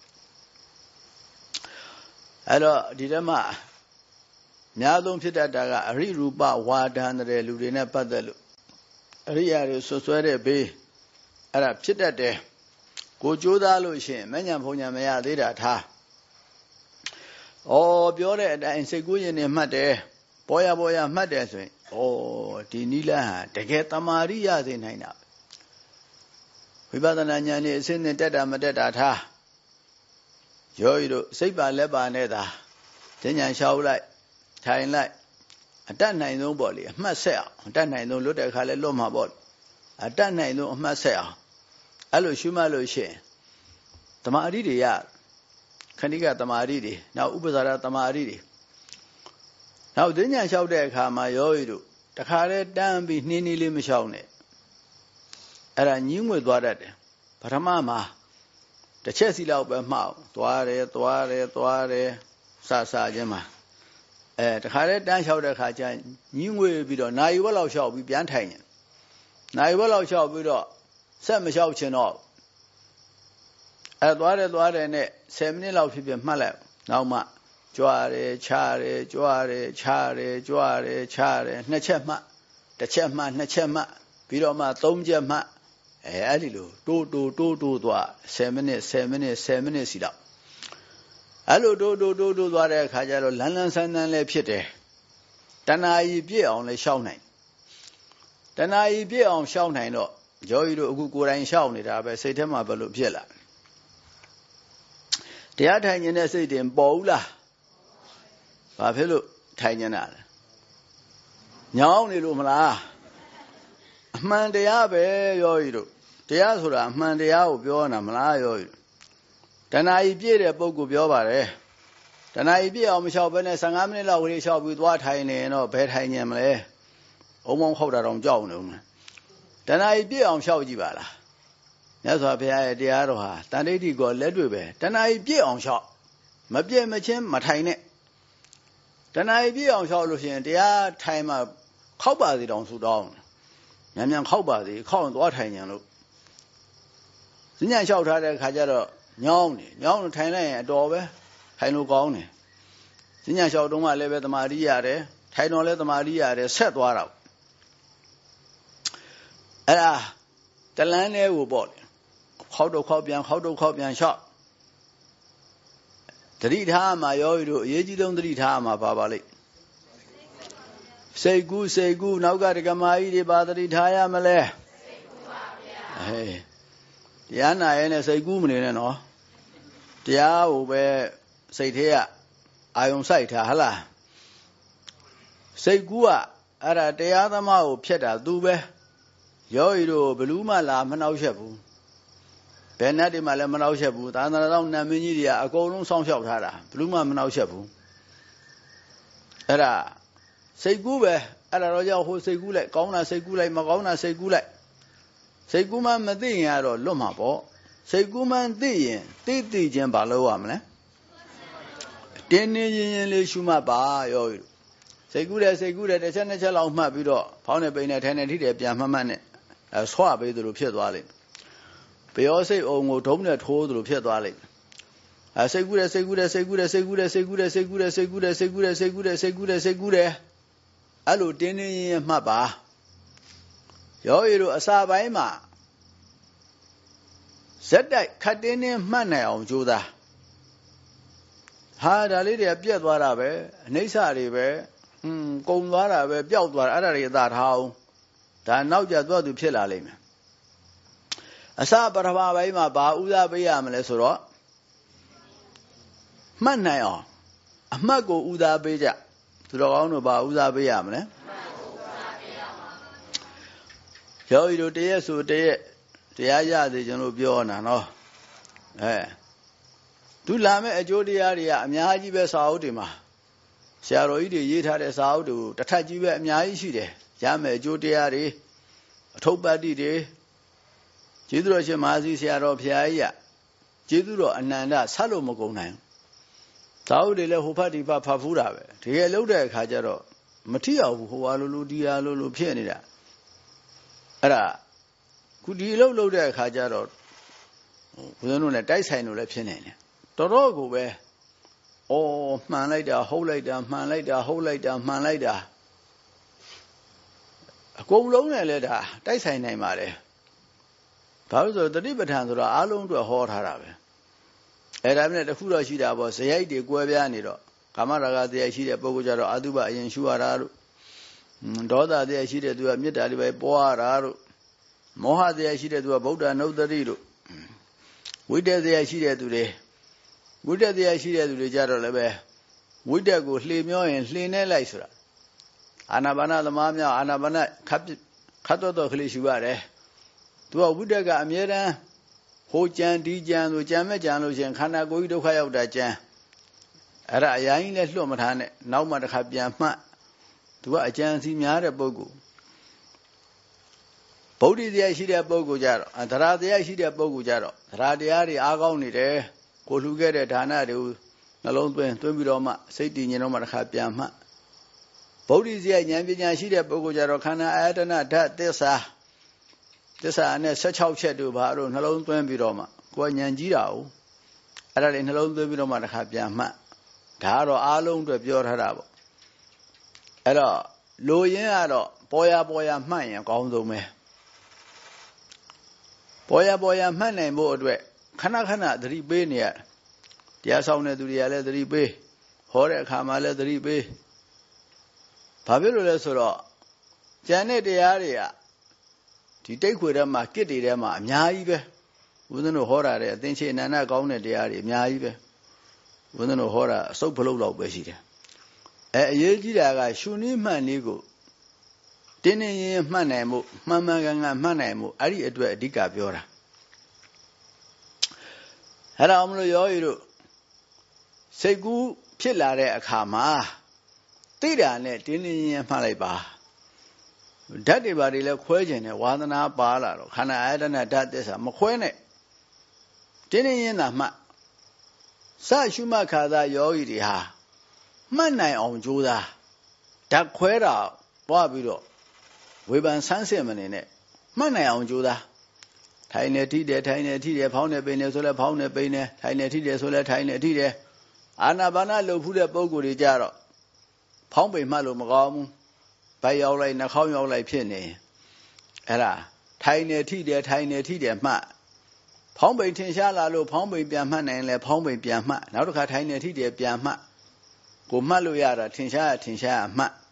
အဲ့တော့ဒီထဲမှာများဆုံးဖြစ်တတ်တာကအရိရူပဝါဒန္တရေလူတွေနဲ့ပတ်သက်လို့အရိယာတွေဆွဆွဲတဲ့ဘေးအဲ့ဒါဖြစ်တတ်တယ်ကိုကြိုးစားလို့ရှိရင်မညာဖုန်ညာမရသေးတာထားပြောတဲ့အတိုင်းစိတ်ကူးရင်နဲ့မှတ်တယ်ပေါ်ရမှတ်တယ်ဆိုရင်ဒီနိလဟာတကယ်တမာရိရစေနိုင်တာဝိပဿနာဉာဏ်နဲ့အစစ်နဲ့တက်တာမတက်တာထားယောဂီတို့စိတ်ပါလက်ပါနဲ့သာဉာဏ်လျှောက်လိုက်ထိုင်လိုက်အတတ်နိုင်ဆုံးပေါ့လေအမှတ်ဆက်အောင်အတတ်နိုင်ဆုံးလွတ်တဲ့အခါလဲလွတ်မှာပေါ့အတတ်နိုင်ဆုံးအမှတ်ဆက်အောင်အဲ့လိုရှုမှတ်လို့ရှိရင်တမာအရိတွေရခဏိကတမာအရိတွေနောက်ဥပဇာရတမာအရိတွေနောက်ဉာဏ်လျှောက်တဲ့အခါမှာယောဂီတို့တခါလဲတန်းပြီးနှင်းနှီးလေးမလျှောက်နဲ့အဲ့ဒါညင်းငွေသွားတတ်တယ်ပထမမှာတစ်ချက်စီလောက်ပဲမှောက်သွားတယ်စခြင်းမှာတခါလဲတန်းလျှောက်တဲ့ခါကျညင်းငွေပြီးတော့နာရီဝက်လောက်လျှောက်ပြီးပြန်ထိုင်ရင်နာရီဝက်လောက်လျှောက်ပြီးတော့ဆက်မလျှောက်ချင်တော့သွားတယ်နဲ့10မိနစ်လောက်ဖြစ်မှတ်လိုက်နောက်မှကြွားတယ်ချားတယ်ကြွားတယ်ချားတယ်ကြွားတယ်ချားတယ်နှစ်ချက်မှတစ်ချက်မှနှစ်ချက်မှပြီးတော့မှ3ချက်မှအဲ့ဒီလိုတိုးသွား10မိနစ်စီတော့အဲ့လိုတိုးသွားတဲ့အခါကျတော့လန်းဆန်းလည်းဖြစ်တယ်တဏှာကြီးပြည့်အောင်လည်းရှောက်နိုင်တဏှာကြီးပြည့်အောင်ရှောက်နိုင်တော့ယောဂီတို့အခုကိုယ်တိုင်ရှောက်နေတာပဲစိတ်ထဲမှာဘယ်လိုဖြစ်လာတရားထိုင်နေတဲ့စိတ်တင်ပေါ်ဘူးလားဘာဖြစ်လို့ထိုင်နေတာလဲညောင်းနေလို့မလားအမှန်တရားပဲယောဂီတို့တရားဆိုတာအမှန်တရားကိုပြောတာမလားယောဂီတဏှာကြီးပြည့်တဲ့ပုဂ္ဂိုလ်ပြောပါတယ်တဏှာကြီးပြည့်အောင်မလျှောက်ဘဲနဲ့15မိနစ်လောက်ဝေးလျှောက်ပြီးသွားထိုင်နေရင်တော့ဘယ်ထိုင်ညံမလဲအုံမောင်းခောက်တာတော့ကြောက်နေဦးမယ်တဏှာကြီးပြည့်အောင်လျှောက်ကြည့်ပါလားမြတ်စွာဘုရားရဲ့တရားတော်ဟာတန်ဋိဋ္ဌိကိုလက်တွေ့ပဲတဏှာကြီးပြည့်အောင်လျှောက်မပြည့်မချင်းမထိုင်နဲ့တဏှာကြီးပြည့်အောင်လျှောက်လို့ရှိရင်တရားထိုင်မှခောက်ပါစီတောင်ဆူတောင်းမြန်မြန်ခောက်ပါသေးခောက်ရင်သွားထိုင်ကြလို့စဉ္ညာလျှောက်ထားတဲ့ခါကျတော့ညောင်းထိုင်လိုက်ရင်အတော်ပဲထိုင်လို့ကောင်းတယ်စဉ္ညာလျှောက်တော့မှလည်းပဲသမာဓိရတယ်ထိုင်တော့လည်းသမာဓိရတယ်ဆက်သွားတာအဲ့ဒါတလန်းလေးကိုပေါ့ခောက်တော့ခောက်ပြန်လျှောက်သတိထားမှာယောဂီတို့အရေးကြီးဆုံးသတိထားမှာပါလိမ့်စိတ်ကူးနောက်ကဒကမာကြီးတွေပါသတိထားရမလဲစိတ်ကူးပါဗျာဟေးတရားနာရဲနဲ့စိတ်ကူးမနေနဲ့နော်တရားကိုပဲစိတ်ထဲကအာယုံစိုက်ထားဟလားစိတ်ကူးကအဲ့ဒါတရားသမားကိုဖြတ်တာသူပဲယောဂီတို့ဘလူးမှလာမနှောက်ရက်ဘူးဘယ်နဲ့ဒီမှလည်းမနှောက်ရက်ဘူးသာသနာတော်နတ်မင်းကြီးတွေကအကုန်လုံးစောင့်ရှောက်ထားတာဘလူးမှမနှောက်ရက်ဘူးအဲ့ဒါစိတ်ကူးပဲအဲ့ဒါတော့ကြောင့်ဟိုစိတ်ကူးလိုက်ကောင်းတာစိတ်ကူးလိုက်မကောင်းတာစိတ်ကူးလိုက်စိတ်ကူးမှမသိရင်ကတော့လွတ်မှာပေါ့စိတ်ကူးမှသိရင်သိချင်းဘာလို့ရမလဲတင်းနေရင်လေးရှုမှတ်ပါရောစိတ်ကူးတယ်တစ်ချက်နှစ်ချက်လောက်မှတ်ပြီးတော့ဖောင်းနေပိန်နေထိုင်နေထိတယ်ပြန်မှတ်နဲ့ဆွပေးသလိုဖြစ်သွားလိမ့်ပျောစိတ်အောင်ကိုဒုံးနဲ့ထိုးသလိုဖြစ်သွားလိမ့်စိတ်ကူးတယ်အဲ့လိုတင်းနေရင်မှတ်ပါယောဂီတို့အစာပိုင်းမှာဇက်တိုက်ခတ်တင်းနေမှတ်နိုင်အောင်ကြိုးစားဟာဒါလေးတွေကပြက်သွားတာပဲအနိစ္စတွေပဲကုံသွားတာပဲပျောက်သွားတာအဲ့ဒါတွေအသာထားအောင်ဒါနောက်ကျသွားသူဖြစ်လာလိမ့်မယ်အစပထမပိုင်းမှာဘာဥစားပေးရမလဲဆိုတော့မှတ်နိုင်အောင်အမှတ်ကိုဥစားပေးကြသူတော်ကောင်းတို့ဘာဥစားပေးရမလဲယောဂီတို့တရက်ဆိုတရက်တရားရသေးကျွန်တော်ပြောနေတာနော်သူလာမဲ့အကျိုးတရားတွေကအများကြီးပဲစာအုပ်တွေမှာဆရာတော်ကြီးတွေရေးထားတဲ့စာအုပ်တွေတစ်ထပ်ကြီးပဲအများကြီးရှိတယ်ရမယ်အကျိုးတရားတွေအထုပ်ပတ်တိတွေကျေးဇူးတော်ရှင်မဟာစီဆရာတော်ဖျားကြီးကကျေးဇူးတော်အနန္တဆက်လို့မကုန်နိုင်စာအုပ်တွေလည်းဟိုဖတ်ဒီဖတ်ဖူးတာပဲတကယ်လုပ်တဲ့အခါကျတော့မထီအောင်ဘူးဟိုဟာလိုဒီဟာလိုဖြစ်နေတာအဲ့ဒါခုဒီလုပ်တဲ့အခါကျတော့ဘုရားတို့လည်းတိုက်ဆိုင်လို့လည်းဖြစ်နေတယ်တော်တော်ကိုပဲမှန်လိုက်တာဟုတ်လိုက်တာမှန်လိုက်တာဟုတ်လိုက်တာမှန်လိုက်တာအကုန်လုံးနဲ့လည်းဒါတိုက်ဆိုင်နိုင်ပါတယ်ဘာလို့ဆိုတော့တတိပဋ္ဌာန်ဆိုတော့အားလုံးအတွက်ဟောထားတာပဲအဲ့ဒါနဲ့တခုတော့ရှိတာပေါ့ဇယိုက်တွေကွဲပြားနေတော့ကာမရာဂဇယိုက်ရှိတဲ့ပုဂ္ဂိုလ်ကြတော့အတုပအရင်ရှုရတာတို့ဒေါသဇယိုက်ရှိတဲ့သူကမေတ္တာတွေပဲပွားရတာတို့မောဟဇယိုက်ရှိတဲ့သူကဗုဒ္ဓနုတ္တိတို့ဝိတ္တဇယိုက်ရှိတဲ့သူတွေကြတော့လည်းပဲဝိတ္တကိုလှေမျောရင်လှေနဲ့လိုက်ဆိုတာအာနာပါနသမားများအာနာပါနခတ်တော့ကလေးရှုရတယ်သူကဝိတ္တကအမြဲတမ်းဟိုကြံဒီကြံဆိုကြံမဲ့ကြံလို့ရှင်ခန္ဓာကိုယ်ကြီးဒုက္ခရောက်တာကြံအဲ့ဒါအရင်ကြီးလည်းလွတ်မထားနဲ့နောက်မှတစ်ခါပြန်မှတ်သူကအကြံစီများတဲ့ပုဂ္ဂိုလ်ဗုဒ္ဓတရားရှိတဲ့ပုဂ္ဂိုလ်ကြတော့သရတရားရှိတဲ့ပုဂ္ဂိုလ်ကြတော့သရတရားတွေအားကောင်းနေတယ်ကိုလှူခဲ့တဲ့ဒါနတွေကိုနှလုံးသွင်းပြီးတော့မှစိတ်တည်ငြိမ်တော့မှတစ်ခါပြန်မှဗုဒ္ဓဇယဉာဏ်ပညာရှိတဲ့ပုဂ္ဂိုလ်ကြတော့ခန္ဓာအာယတနာဓာတ်သစ္စာနဲ့16ချက်တို့ဘာလို့နှလုံးသွင်းပြီးတော့မှကိုယ်ဉာဏ်ကြီးတာ哦အဲ့ဒါလေးနှလုံးသွင်းပြီးတော့မှတစ်ခါပြန်မှဒါကတော့အားလုံးအတွက်ပြောထားတာပေါ့အဲ့တော့လိုရင်းကတော့ပေါ်ရမှတ်ရင်အကောင်းဆုံးပဲပေါ်ရမှတ်နိုင်ဖို့အတွက်ခဏသတိပေးနေရတရားဆောင်တဲ့သူတွေကလည်းသတိပေးဟောတဲ့အခါမှာလည်းသတိပေးဘာဖြစ်လို့လဲဆိုတော့ကျန်တဲ့တရားတွေကဒီတိတ်ခွေထဲမှာကိတ္တိထဲမှာအများကြီးပဲဦးဇင်းတို့ဟောတာတဲ့အသင်္ချေအနန္တကောင်းတဲ့တရားတွေအများကြီးပဲဦးဇင်းတို့ဟောတာအစုပ်ဖလုတ်လောက်ပဲရှိတယ်အရေးကြီးတာကရှုနည်းမှန်နည်းကိုတင်းနေရင်မှတ်နိုင်မှုမှန်ကန်မှတ်နိုင်မှုအဲ့ဒီအတွက်အဓိကပြောတာအဲ့ဒါမလို့ယောဂီတို့စိတ်ကူးဖြစ်လာတဲ့အခါမှာသိတာနဲ့တင်းနေရင်မှတ်လိုက်ပါဓာတ်တွေဘာတွေလဲခွဲကျင်တယ်ဝါသနာပါလာတော့ခန္ဓာအာယတနာဓာတ်သစ္စာမခွဲနဲ့တင်းနေရင်သာမှတ်စရှုမှတ်ခါသာယောဂီတွေဟာမှတ်နိုင်အောင်ကြိုးစားဓာတ်ခွဲတာပွားပြီးတော့ဝဝေဖန်ဆန်းစစ်မနေနဲ့မှတ်နိုင်အောင်ကြိုးစားထိုင်နေထိတယ်ထိုင်နေထိတယ်ဖောင်းနေပိန်နေဆိုလဲဖောင်းနေပိန်နေထိုင်နေထိတယ်ဆိုလဲထိုင်နေထိတယ်အာနာပါနလှုပ်ဖူးတဲ့ပုံကိုယ်တွေကြတော့ဖောင်းပိန်မှတ်လို့မကောင်းဘူးဗိုက်ရောက်လိုက်နှာခေါင်းရောက်လိုက်ဖြစ်နေအဲ့ဒါထိုင်နေထိတယ်ထိုင်နေထိတယ်မှတ်ဖောင်းပိန်ထင်ရှားလာလို့ဖောင်းပိန်ပြန်မှတ်နိုင်လဲဖောင်းပိန်ပြန်မှတ်နောက်တစ်ခါထိုင်နေထိတယ်ပြန်မှတ်ကိုမှတ်လို့ရတာထင်ရှားမှတ်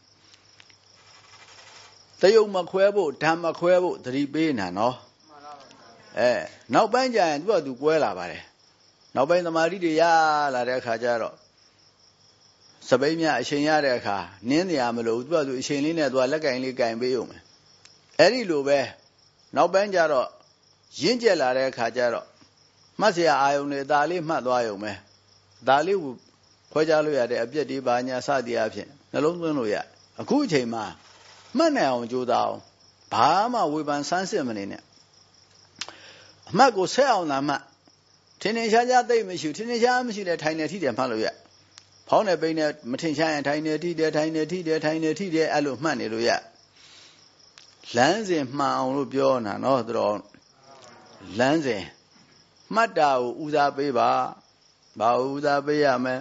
တယုံမခွဲဖို့ဓာတ်မခွဲဖို့သတိပေးနေတာနော်နောက်ပိုင်းကျရင်သူကသူကွဲလာပါတယ်နောက်ပိုင်းသမာဓိတွေရလာတဲ့အခါကျတော့စပိန်မြအချိန်ရတဲ့အခါနင်းနေရမလို့သူကသူအချိန်လေးနဲ့သူကလက်ကင်လေးကင်ပေးရုံပဲအဲ့ဒီလိုပဲနောက်ပိုင်းကျတော့ရင့်ကျက်လာတဲ့အခါကျတော့မှတ်စရာအာယုံတွေဒါလေးမှတ်သွားရုံပဲဒါလေးကိုခွဲခြားလို့ရတဲ့အပြက်တွေပါညာစသည်အဖြစ်နှလုံးသွင်းလို့ရအခုအချိန်မှာမှတ်နိုင်အောင်ကြိုးစားအောင်ဘာမှဝေဖန်ဆန်းစစ်မနေနဲ့အမှတ်ကိုဆက်အောင်သာမှတ်ထင်ထင်ရှားရှားသိမရှိထင်ထင်ရှားမရှိတဲ့ထိုင်နေထိတယ်မှတ်လို့ရဖောင်းနေပိန်နေမထင်ရှားရင်ထိုင်နေထိတယ်ထိုင်နေထိတယ်ထိုင်နေထိတယ်အဲ့လိုမှတ်နေလို့ရလမ်းစဉ်မှန်အောင်လို့ပြောနေတာနော်သူတော်လမ်းစဉ်မှတ်တာကိုဦးစားပေးပါဘာဦးစားပေးရမလဲ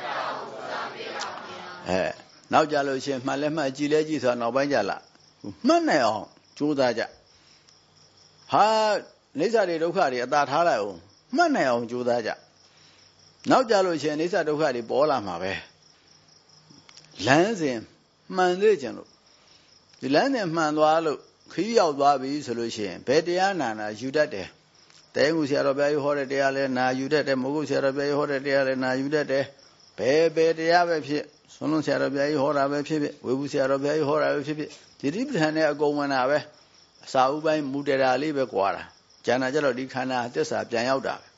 နောက်ကြလို့ရှိရင်မှတ်လဲမှတ်ကြည်လဲကြည်ဆိုတော့နောက်ပိုင်းကြလာမှတ်နိုင်အောင်ကြိုးစားကြဟာအိဋ္ဌတွေဒုက္ခတွေအသာထားလိုက်အောင်မှတ်နိုင်အောင်ကြိုးစားကြနောက်ကြလို့ရှိရင်အိဋ္ဌဒုက္ခတွေပေါ်လာမှာပဲလမ်းစဉ်မှန်သေးကြလို့ဒီလမ်းစဉ်မှန်သွားလို့ခီးရောက်သွားပြီဆိုလို့ရှိရင်ဘယ်တရားနာယူတတ်တယ်တဲငူဆရာတော်ဘုရားကြီးဟောတဲ့တရားလဲနာယူတတ်တယ်မဟုတ်ဆရာတော်ဘုရားကြီးဟောတဲ့တရားလဲနာယူတတ်တယ်ဘယ်တရားပဲဖြစ်ဆွမ်းလုံးဆရာတော်ဘုရားကြီးဟောတာပဲဖြစ်ဖြစ်ဝေဘူးဆရာတော်ဘုရားကြီးဟောတာပဲဖြစ်ဖြစ်ဒီတိပဋ္ဌာန်နဲ့အကုန်ဝင်တာပဲအစာဥပိုင်းမူတရာလေးပဲကွာတာကျန်တာကြတော့ဒီခန္ဓာသစ္စာပြန်ရောက်တာပဲ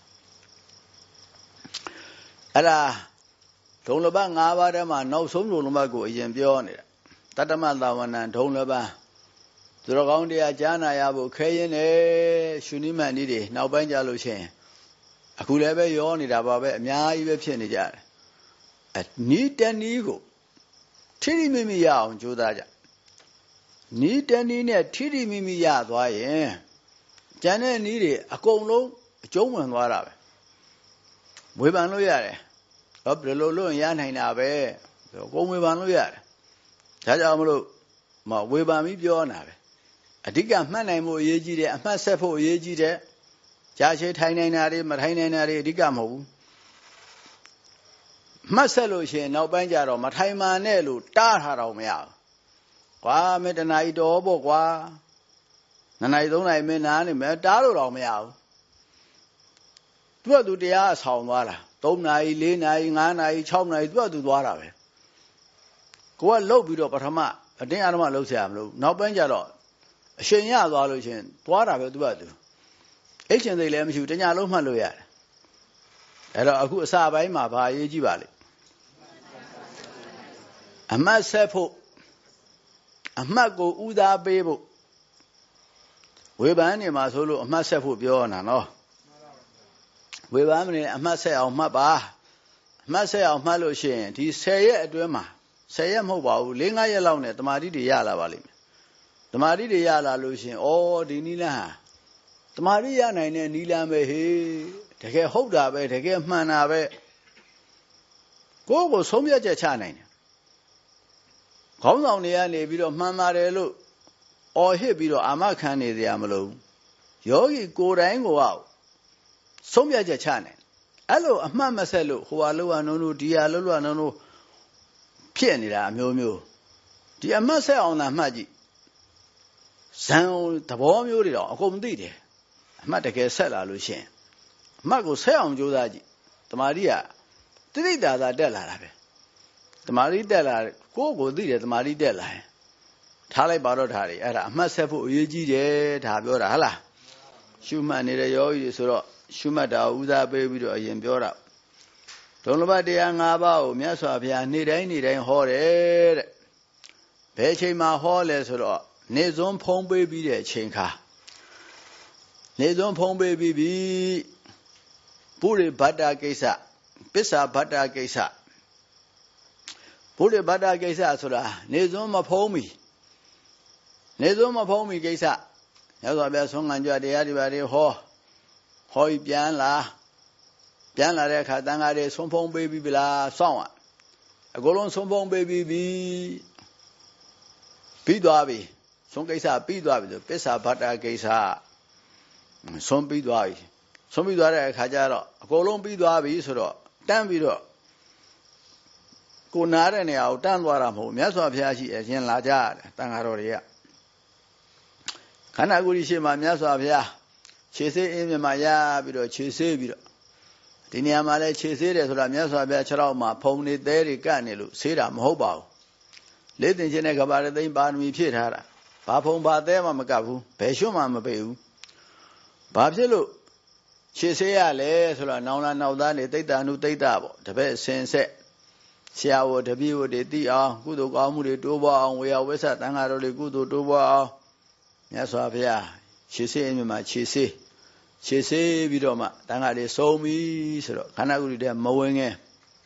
အဲ့ဒါဒုံလဘ၅ပါးထဲမှာနောက်ဆုံးဒုံလဘကိုအရင်ပြောနေတာတတ္တမသာဝနံဒုံလဘသူတော်ကောင်းတရားကြားနာရဖို့ခဲရင်နဲ့ရှုနိမန်ဤတွေနောက်ပိုင်းကြလို့ရှိရင်အခုလည်းပဲရောနေတာပါပဲအများကြီးပဲဖြစ်နေကြတယ်နီးတနီးကိုထိထိမိမိရအောင်ကြိုးစားကြနီးတနီးနဲ့ထိထိမိမိရသွားရင်ကျန်တဲ့နီးတွေအကုန်လုံးအကျုံးဝင်သွားတာပဲဝေဖန်လို့ရတယ်ဘယ်လိုလို့ရနိုင်တာပဲအကုန်ဝေဖန်လို့ရတယ်ဒါကြောင့်မလို့ဝေဖန်ပြီးပြောနေတာပဲအဓိကမှတ်နိုင်မှုအရေးကြီးတယ်အမှတ်ဆက်ဖို့အရေးကြီးတယ်ကြာရှည်ထိုင်နိုင်တာတွေမထိုင်နိုင်တာတွေအဓိကမဟုတ်ဘူးမှတ်ဆက်လို့ရှိရင်နောက်ပိုင်းကျတော့မထိုင်မှန်နဲ့လို့တားထားတော့မရဘူးကွာမေတ္တနာဤတော်ပေါ့ကွာ2 နာရီ 3 နာရီမင်းနားနေမယ်တားလို့တော့မရဘူးသူတရားအဆောင်သွားတာ3 နာရီ 4 နာရီ 5 နာရီ 6 နာရီသူသွားတာပဲကိုကလှုပ်ပြီးတော့ပထမအတင်းအဓမ္မလှုပ်เสียရမလို့နောက်ပိုင်းကျတော့အရှင်ရသွားလို့ရှင်သွားတာပဲသူအိတ်ချင်စိတ်လည်းမရှိဘူးတညလုံးမှတ်လို့ရတယ်အဲ့တော့အခုအစပိုင်းမှာဘာအရေးကြီးပါလဲအမှတ်ဆက်ဖို့အမှတ်ကိုဦးစားပေးဖို့ဝေဖန်နေမှာဆိုလို့အမှတ်ဆက်ဖို့ပြောနေတာနော်ဝေဖန်မနေအမှတ်ဆက်အောင်မှတ်ပါအမှတ်ဆက်အောင်မှတ်လို့ရှိရင်ဒီ10ရက်အတွင်းမှာ10ရက်မဟုတ်ပါဘူး4-5ရက်လောက်နဲ့တမာတိတွေရလာပါလိမ့်မယ်တမာတိတွေရလာလို့ရှိရင်ဒီနီလန်းဟာတမာတိရနိုင်တဲ့နီလန်းပဲဟေးတကယ်ဟုတ်တာပဲတကယ်မှန်တာပဲကိုယ့်ကိုဆုံးဖြတ်ချက်ချနိုင်တယ်ခေါင်းဆောင်တွေကနေပြီးတော့မှန်ပါတယ်လို့ဟစ်ပြီးတော့အာမခံနေစရာမလိုဘူးယောဂီကိုယ်တိုင်ကိုဆုံးဖြတ်ချက်ချနိုင်အဲ့လိုအမှတ်မဆက်လို့ဟိုဟာလောက်ဟာနုံတို့ဒီဟာလောက်လောက်နုံတို့ဖြစ်နေတာအမျိုးမျိုးဒီအမှတ်ဆက်အောင်သာမှတ်ကြည့်ဇံသဘောမျိုးတွေတော့အကုန်သိတယ်အမှတ်တကယ်ဆက်လာလို့ရှိရင်အမှတ်ကိုဆက်အောင်ကြိုးစားကြည့်တမာတိကတိတိတာတာတက်လာတာပဲတမာတိတက်လာကိုယ့်ကိုသိတယ်တမာတိတက်လာရင်ထားလိုက်ပါတော့ထားတယ်အဲ့ဒါအမှတ်ဆက်ဖို့အရေးကြီးတယ်ဒါပြောတာဟုတ်လားရှုမှတ်နေတဲ့ယောဂီတွေဆိုတော့ရှုမှတ်တာဦးစားပေးပြီးတော့အရင်ပြောတာဒုံလဘတရား5ပါးကိုမြတ်စွာဘုရားနေ့တိုင်းဟောတယ်တဲ့ဘယ်ချိန်မှာဟောလဲဆိုတော့နေစွန်းဖုံးပေးပြီးတဲ့အချိန်ခါနေစွန်းဖုံးပေးပြီးပြီပုရိဘတ္တကိစ္စပစ္စာဘတ္တကိစ္စပုရိဘတ္တကိစ္စဆိုတာနေစွန်းမဖုံးမီနေစုံမဖုံးမိကိစ္စမြတ်စွာဘုရားဆုံးခံကြတရားတွေပါတွေဟောပြန်လာတဲ့အခါတန်ဃာတွေဆုံးဖုံးပေးပြီးပြီလားစောင့်အကုန်လုံးဆုံးဖုံးပေးပြီးပြီးသွားပြီဆုံးကိစ္စပြီးသွားပြီဆိုပစ္စာဘတ္တကိစ္စဆုံးပြီးသွားပြီဆုံးပြီးသွားတဲ့အခါကျတော့အကုန်လုံးပြီးသွားပြီဆိုတော့တန်းပြီးတော့ကိုနားတဲ့နေရာကိုတန်းသွားတာမဟုတ်မြတ်စွာဘုရားရှိအရင်လာကြတယ်တန်ဃာတော်တွေကခန္ဓာကိုယ်ကြီးရှိမှမြတ်စွာဘုရားခြေဆေးအင်းမြမှာရပြီးတော့ခြေဆေးပြီးတော့ဒီနေရာမှာလဲခြေဆေးတယ်ဆိုတာမြတ်စွာဘုရားခြေထောက်မှာဖုံနေသဲတွေကပ်နေလို့ဆေးတာမဟုတ်ပါဘူးလေးတင်ချင်းနဲ့ကဘာရသိန်းပါရမီဖြည့်ထားတာဘာဖုံဘာသဲမှမကပ်ဘူးဘယ်ရွှွမှမပေးဘူးဘာဖြစ်လို့ခြေဆေးရလဲဆိုတော့နောင်လာနောက်သားနေတိတ်တအနုတိတ်တပေါ့တပည့်စင်ဆက်ဆရာဝတပည့်ဝတွေသိအောင်ကုသိုလ်ကောင်းမှုတွေတိုးပွားအောင်ဝေယဝိဆတန်ဃာတော်တွေကုသိုလ်တိုးပွားအောင်မြတ်စွာဘုရားခြေဆေးအမြမှာခြေဆေးပြီးတော့မှတန်ဃာတွေဆုံးပြီဆိုတော့ခန္ဓာကိုယ်တွေမဝင်ငယ်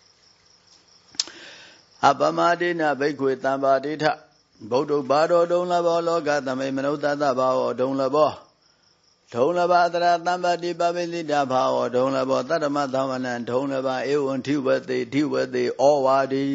အပမဒိနဘိက္ခွေတံပါဒိဋ္ဌဗုဒ္ဓဘာတော်ဒုံလဘောလောကသမိမနုဿတဘာဝဒုံလဘောဒုံလဘာတရတံပတိပပိလိတဘာဝဒုံလဘောတတ္တမသဝနံဒုံလဘာဧဝံဓိဝတေဩဝါဒီ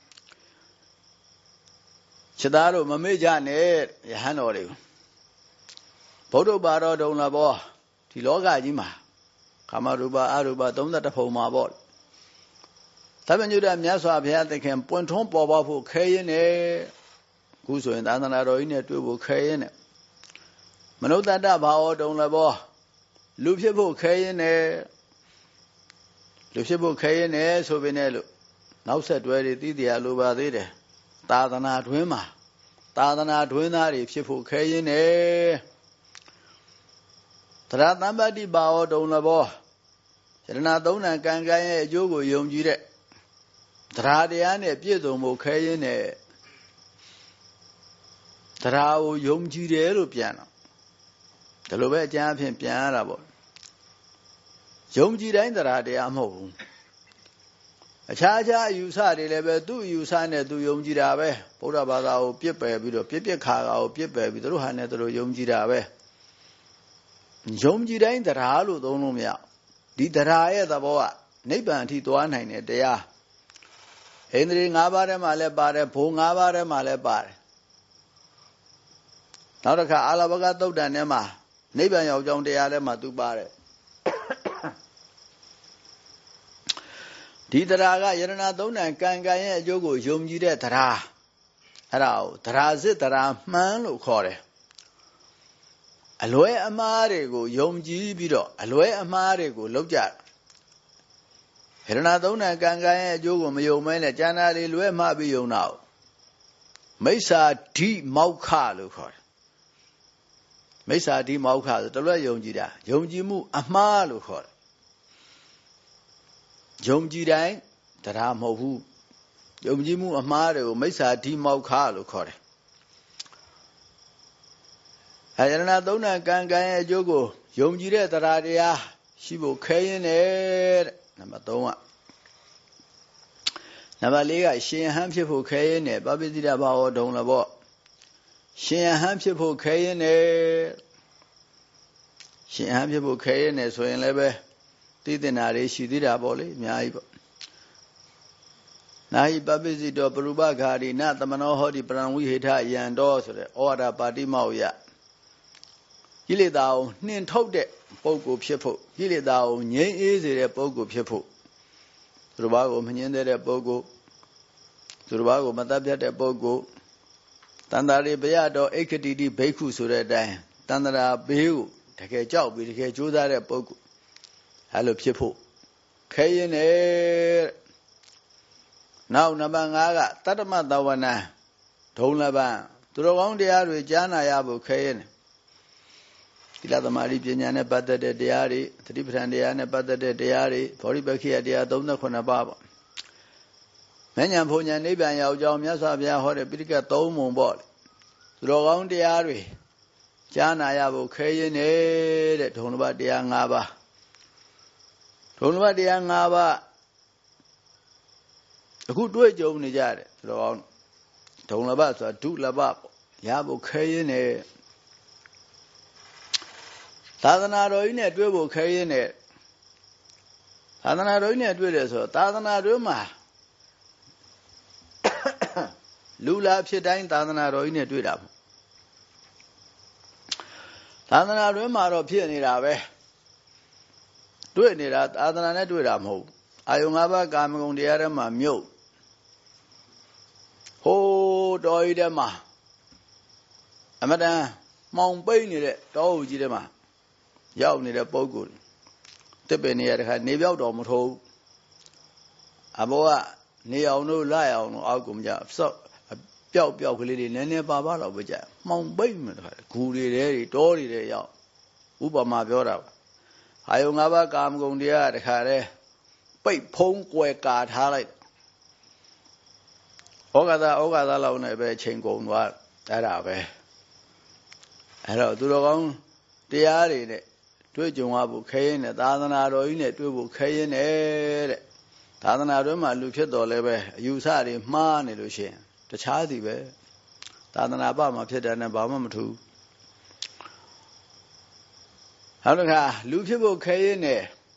ခြေသားတို့မမေ့ကြနဲ့ယဟန်တော်တွေဗုဒ္ဓဘာတော်ဒုံလဘောဒီလောကကြီးမှာကာမရူပအရူပ32ဖုံမှာပေါ့သဗ္ဗညုတမြတ်စွာဘုရားသခင်ပွင့်ထွန်းပေါ်ပေါက်ဖို့ခဲရင်းနဲ့ခုဆိုရင်သာသနာတော်ကြီးနဲ့တွေ့ဖို့ခဲရင်းနဲ့မနုဿတဘာဝတုံလဘောလူဖြစ်ဖို့ခဲရင်းနဲ့ဆိုပေနဲ့လို့နောက်ဆက်တွဲတွေသိတရားလိုပါသေးတယ်သာသနာတွင်မှာသာသနာတွင်သားတွေဖြစ်ဖို့ခဲရင်းနဲ့သရတံပတိဘာဝတုံလဘောယရဏသုံးဏကံကံရဲ့အကျိုးကိုယုံကြည်တဲ့တရားတရားနဲ့ပြည့်စုံဖို့ခဲရင်းနဲ့တရားကိုယုံကြည်တယ်လို့ပြန်တော့ဒီလိုပဲအကျမ်းအဖြစ်ပြန်ရတာပေါ့ယုံကြည်တိုင်းတရားတရားမဟုတ်ဘူးအခြားအယူဆတွေလည်းပဲသူ့အယူဆနဲ့သူယုံကြည်တာပဲဗုဒ္ဓဘာသာကိုပြစ်ပယ်ပြီးတော့ပြစ်ခါကိုပြစ်ပယ်ပြီးတို့ဟာနဲ့တို့ယုံကြည်တာပဲယုံကြည်တိုင်းတရားလို့သုံးလို့မရဒီတရားရဲ့သဘောကနိဗ္ဗာန်အထိသွားနိုင်တဲ့တရားဣန္ဒြေ5ပါးထဲမှာလည်းပါတယ်ဘုံ5ပါးထဲမှာလည်းပါတယ်နောက်တစ်ခါအာလဘကသုတ်တန်ထဲမှာနိဗ္ဗာန်ရောက်ကြောင်းတရားထဲမှာသူပါတယ်ဒီတရားကယရဏသုံးဏကံကံရဲ့အကျိုးကိုယုံကြည်တဲ့တရားအဲ့ဒါကိုတရားစစ်တရားမှန်လို့ခေါ်တယ်အလွဲအမှားတွေကိုယုံကြည်ပြီးတော့အလွဲအမှားတွေကိုလုပ်ကြယရဏသုံးဏကံကံရဲ့အကျိုးကိုမယုံမဲနဲ့ကျန်တာတွေလွဲမှားပြီးယုံတာမိစ္ဆာဓိမောက္ခလို့ခေါ်တယ်မိစ္ဆာဓိမောက္ခဆိုတလွဲယုံကြည်တာယုံကြည်မှုအမှားလို့ခေါ်တယ်ယုံကြည်တိုင်းတရားမဟုတ်ဘူးယုံကြည်မှုအမှားတွေကိုမိစ္ဆာဓိမောက္ခလို့ခေါ်တယ်ယရဏသုံးဏကံကံရဲ့အကျိုးကိုယုံကြည်တဲ့တရားတရားရှိဖို့ခဲရင်းတဲ့နံပါတ်3ကနံပါတ်4ကရှင်ဟန်ဖြစ်ဖို့ခဲရင်းနဲ့ပပိတိတဘာဝဒုံလဘောရှင်ဟန်ဖြစ်ဖို့ခဲရင်းနဲ့ရှင်ဟန်ဖြစ်ဖို့ခဲရင်းနဲ့ဆိုရင်လည်းပဲသိတဲ့နာတွေရှိသေးတာပေါ့လေအများကြီးပေါ့နာဟိပပိစိတောပရူပဂါရိနသမနောဟောတိပရံဝိဟိထယံတော်ဆိုတဲ့ဩဝါဒပါတိမောက်ရကိလေသာကိုနှင်ထုတ်တဲ့ပုဂ္ဂိုလ်ဖြစ်ဖို့ကိလေသာကိုငြိမ်းအေးစေတဲ့ပုဂ္ဂိုလ်ဖြစ်ဖို့သူတစ်ပါးကိုမငြင်းတဲ့ပုဂ္ဂိုလ်သူတစ်ပါးကိုမတတ်ပြတ်တဲ့ပုဂ္ဂိုလ်တန္တာရိပယတော်အိက္ခတိတိဘိက္ခုဆိုတဲ့အတိုင်းတန္တရာဘေးကိုတကယ်ကြောက်ပြီးတကယ်ကြိုးစားတဲ့ပုဂ္ဂိုလ်အဲလိုဖြစ်ဖို့ခဲရင်နဲ့နောက်နံပါတ်5ကတတ္တမသဝနံဒုံလပံသူတော်ကောင်းတရားတွေကြားနာရဖို့ခဲရင်သီလသမာဓိပညာနဲ့ပတ်သက်တဲ့တရားတွေသတိပဋ္ဌာန်တရားနဲ့ပတ်သက်တဲ့တရားတွေဗောဓိပက္ခိယတရား39ပါးပေါ့မဉ္ဇဉ်ဘုံဉာဏ်နိဗ္ဗာန်ရောက်ကြောင်းမြတ်စွာဘုရားဟောတဲ့ပိဋကတ်3ပုံပေါ့သူတော်ကောင်းတရားတွေကြားနာရဖို့ခဲရင်တဲ့ဒုံလပတရား5ပါးဒုံလပတရား5ပါးအခုတွေ့ကြုံနေကြတယ်သူတော်ကောင်းဒုံလပဆိုတာဒုလပပေါ့ရဖို့ခဲရင်းနဲ့သာသနာတော်ကြီးနဲ့တွေ့ဖို့ခဲရင်းနဲ့သာသနာတော်ကြီးနဲ့တွေ့တယ်ဆိုတော့သာသနာတော်မှာလူလာဖြစ်တိုင်းသာသနာတော်ကြီးနဲ့တွေ့တာပေါ့သာသနာတော်မှာတော့ဖြစ်နေတာပဲတွေ့နေတာသာသနာနဲ့တွေ့တာမဟုတ်အာယုံ၅ပါးကာမဂုဏ်တရားထဲမှာမြုပ်ဟိုးတော်ကြီးထဲမှာအမတန်မှောင်ပိတ်နေတဲ့တောအုပ်ကြီးထဲမှာရောက်နေတဲ့ပုဂ္ဂိုလ်တစ်ပင်နေရတဲ့ခါနေပြောက်တော်မထိုးအဘောကနေအောင်တို့လာအောင်တို့အောက်ကုန်ကြစော့ပျောက်ကလေးတွေနည်းနည်းပါတော့ပဲကြမှောင်ပိတ်မှတခါဂူတွေတဲတွေတောတွေတဲရောက်ဥပမာပြောတာအာယုံ၅ပါးကာမဂုဏ်တရားတခါတည်းပိတ်ဖုံးကွယ်ကာထားလိုက်ဩဃာသလောက်နဲ့ပဲချိန်ကုန်သွားအဲ့ဒါပဲအဲ့တော့သူတော်ကောင်းတရားတွေနဲ့တွေ့ကြုံရဖို့ခဲရင်နဲ့သာသနာတော်ကြီးနဲ့တွေ့ဖို့ခဲရင်နဲ့တဲ့သာသနာတော်မှာလူဖြစ်တော်လဲပဲအယူဆတွေမှားနေလို့ရှိရင်တခြားစီပဲသာသနာပမှာဖြစ်တယ်နဲ့ဘာမှမထူးနောက်တစ်ခါလူဖြစ်ဖို့ခဲရင်နဲ့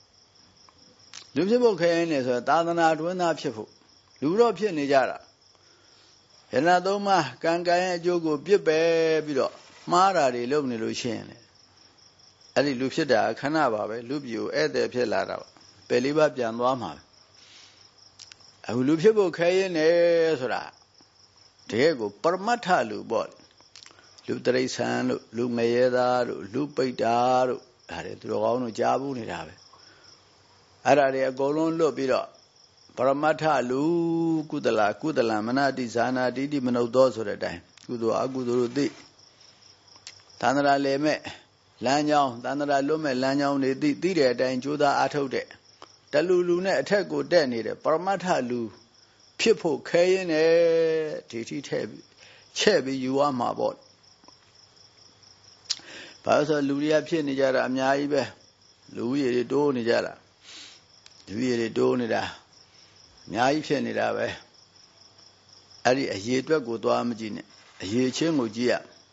ဆိုသာသနာတွင်သားဖြစ်ဖို့လူတော့ဖြစ်နေကြတာယန္တာသုံးပါးကံကံရဲ့အကျိုးကိုပြစ်ပယ်ပြီးတော့မှားတာတွေလုပ်နေလို့ရှိရင်လေအဲ့ဒီလူဖြစ်တာခဏပါပဲလူပြိုဧည့်သည်ဖြစ်လာတာပါပယ်လေးပါးပြန်သွားမှာအခုလူဖြစ်ဖို့ခဲရင်နဲ့ဆိုတာတကယ်ကိုပရမတ္ထလူပေါ့လူတရိษံတို့လူငရဲသားတို့လူပိတ္တာတို့ဒါတွေသူတော်ကောင်းတို့ကြားဘူးနေတာပဲအဲ့ဒါတွေအကုန်လုံးလွတ်ပြီးတော့ပရမတ္ထလူကုသလမနတိဇာနာတိတိမနုဿောဆိုတဲ့အတိုင်းကုသိုလ်အကုသိုလ်တို့သိသန္တရာလေမဲ့လမ်းကြောင်းသန္တရာလွတ်မဲ့လမ်းကြောင်းတွေသိတဲ့အတိုင်းကြိုးစားအားထုတ်တဲ့တလူနဲ့အထက်ကိုတက်နေတဲ့ပရမတ္ထလူဖြစ်ဖို့ခဲရင်နဲ့ဒီထိထဲပြီးချက်ပြီးယူရမှာပေါ့ဘာလို့ဆိုလူတွေကဖြစ်နေကြတာအများကြီးပဲလူကြီးတွေတိုးနေကြတာလူကြီးတွေတိုးနေတာအများကြီးဖြစ်နေတာပဲအဲ့ဒီအရေးအတွက်ကိုသွားမကြည့်နဲ့အရေးချင်းကိုကြည့်ရ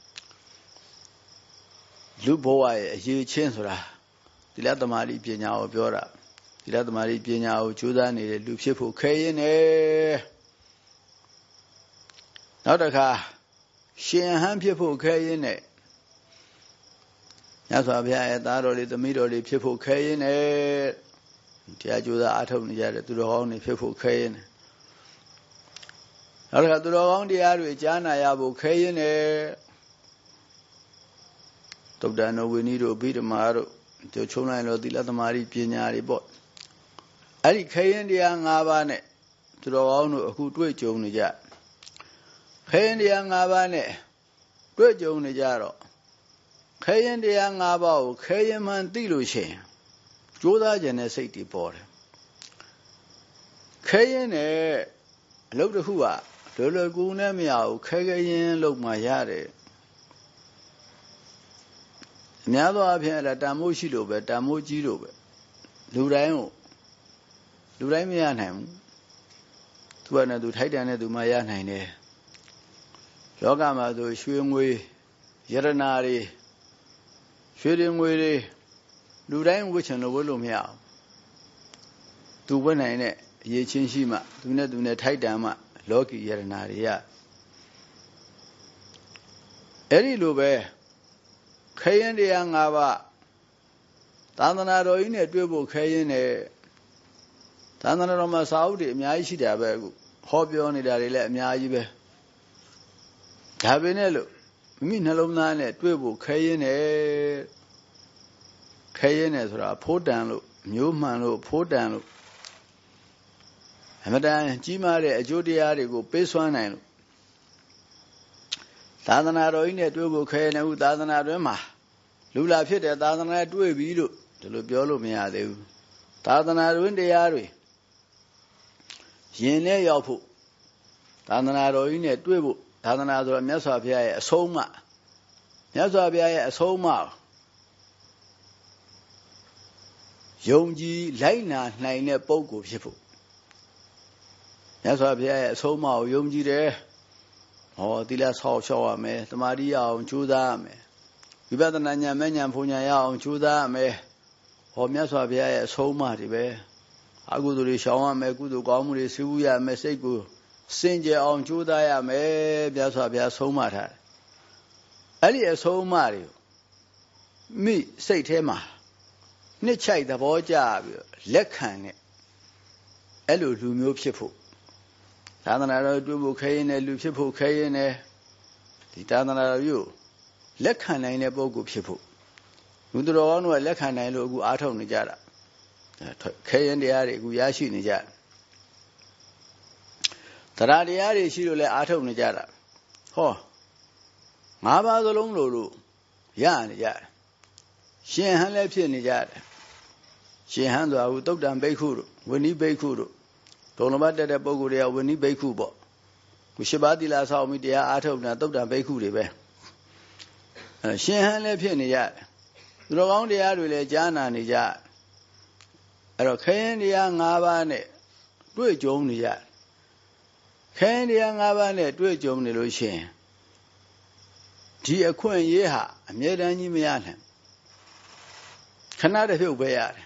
လူဘဝရဲ့အရေးချင်းဆိုတာသီလသမာဓိပညာကိုပြောတာသီလသမာဓိပညာကိုကြိုးစားနေတဲ့လူဖြစ်ဖို့ခဲရင်နဲ့နောက်တစ်ခါရှင်ဟန်ဖြစ်ဖို့ခဲရင်နဲ့မြတ်စွာဘုရားရဲ့သားတော်တွေသမီးတော်တွေဖြစ်ဖို့ခဲရင်နဲ့တရားကြိုးစားအားထုတ်နေကြတဲ့သူတော်ကောင်းတွေဖြစ်ဖို့ခဲရင်နဲ့နောက်တစ်ခါသူတော်ကောင်းတရားတွေကြားနာရဖို့ခဲရင်နဲ့သုတ္တန်တော်ဝိနည်းတို့အဘိဓမ္မာတို့တို့ချုံလိုက်လို့သီလသမာဓိပညာတွေပေါ့အဲ့ဒီခဲရင်တရား၅ပါးနဲ့သူတော်ကောင်းတို့အခုတွေ့ကြုံနေကြခဲရင်တရား၅ပါးနဲ့တွေ့ကြုံနေကြတော့ခဲရင်တရား၅ပါးကိုခဲရင်မှန်သိလို့ရှိရင်ကြိုးစားခြင်းနဲ့စိတ်တည်ပေါ်တယ်ခဲရင်နဲ့အလုပ်တစ်ခုကလွယ်ကူနဲ့မရဘူးခဲရင်လုပ်မှရတယ်အများသောအားဖြင့်အဲ့ဒါတန်မိုးရှိလို့ပဲတန်မိုးကြီးလို့ပဲလူတိုင်းမရနိုင်ဘူးသူကနဲ့သူထိုက်တန်တဲ့သူမှရနိုင်တယ်လောကမှာဆိုရွှေငွေယရနာတွေရွှေတွေငွေတွေလူတိုင်းဝှချင်လို့ဝှလို့မရဘူးသူဝှနိုင်တဲ့အရေးချင်းရှိမှသူနဲ့ထိုက်တန်မှလောကီယရနာတွေရအဲ့ဒီလိုပဲခဲရင်တရား၅ပါးသာသနာတော်ကြီးနဲ့တွေ့ဖို့ခဲရင်နဲ့သာသနာတော်မှာစာအုပ်တွေအများကြီးရှိတာပဲအခုဟောပြောနေတာတွေလည်းအများကြီးပဲဒါပဲနဲ့လို့မိမိနှလုံးသားနဲ့တွေ့ဖို့ခဲရင်နဲ့ဆိုတာဖိုးတန်လို့မျိုးမှန်လို့ဖိုးတန်လို့အမတန်ကြီးမားတဲ့အကျိုးတရားတွေကိုပေးစွမ်းနိုင်လို့သာသနာတော်ကြီးနဲ့တွေ့ဖို့ခဲနေဦးသာသနာတွင်မှာလူလာဖြစ်တဲ့သာသနာနဲ့တွေ့ပြီလို့ဒီလိုပြောလို့မရသေးဘူးသာသနာတွင်တရားတွေရင်နဲ့ရောက်ဖို့သာသနာတော်ကြီးနဲ့တွေ့ဖို့သာသနာဆိုတာမြတ်စွာဘုရားရဲ့အဆုံးအမမြတ်စွာဘုရားရဲ့အဆုံးအမယုံကြည်လိုက်နာနိုင်တဲ့ပုဂ္ဂိုလ်ဖြစ်ဖို့မြတ်စွာဘုရားရဲ့အဆုံးအမကိုယုံကြည်တယ်သီလဆောက်ရှောက်ရမယ်သမာဓိရအောင်ကြိုးစားရမယ်ဝိပဿနာဉာဏ်မဲ့ဉာဏ်ဖုန်ဉာဏ်ရအောင်ကြိုးစားရမယ်မြတ်စွာဘုရားရဲ့အဆုံးအမတွေပဲအကုသိုလ်တွေရှောင်ရမယ်ကုသိုလ်ကောင်းမှုတွေစိတ်ဝရမယ်စိတ်ကိုစင်ကြယ်အောင်ကြိုးစားရမယ်မြတ်စွာဘုရားဆုံးမထားတယ်အဲ့ဒီအဆုံးအမတွေမိစိတ်ထဲမှာနှစ်ချိုက်သဘောကျပြီးလက်ခံနဲ့အဲ့လိုလူမျိုးဖြစ်ဖို့သာသနာတော်တွေ့ဖို့ခဲရင်နဲ့လူဖြစ်ဖို့ခဲရင်နဲ့ဒီသာသနာတော်မျိုးလက်ခံနိုင်တဲ့ပုဂ္ဂိုလ်ဖြစ်ဖို့လူတော်ကောင်းတို့ကလက်ခံနိုင်လို့အခုအားထုတ်နေကြတာခဲရင်တရားတွေအခုရရှိနေကြတရားတရားတွေရှိလို့လည်းအားထုတ်နေကြတာငါးပါးစလုံးလို့ရနေကြတယ်ရှင်ဟန်လည်းဖြစ်နေကြတယ်ရှင်ဟန်ဆိုတာကသုတ်တံဘိက္ခုတို့ဝိနည်းဘိက္ခုတို့ဒုံလဘတက်တဲ့ပုဂ္ဂိုလ်တွေကဝိနည်းဘိက္ခုပေါ့ခု၈ပါးသီလဆောက်ပြီးတရားအားထုတ်နေတာသုတ်တံဘိက္ခုတွေပဲရှင်ဟန်လည်းဖြစ်နေကြတယ်သူတော်ကောင်းတရားတွေလည်းကြားနာနေကြအဲ့တော့ခဲရင်တရား၅ပါးနဲ့တွေ့ကြုံနေကြခဲရင်တရား၅ပါးနဲ့တွေ့ကြုံနေလို့ရှိရင်ဒီအခွင့်အရေးဟာအမြဲတမ်းကြီးမရနိုင်ခဏတစ်ဖြုတ်ပဲရတယ်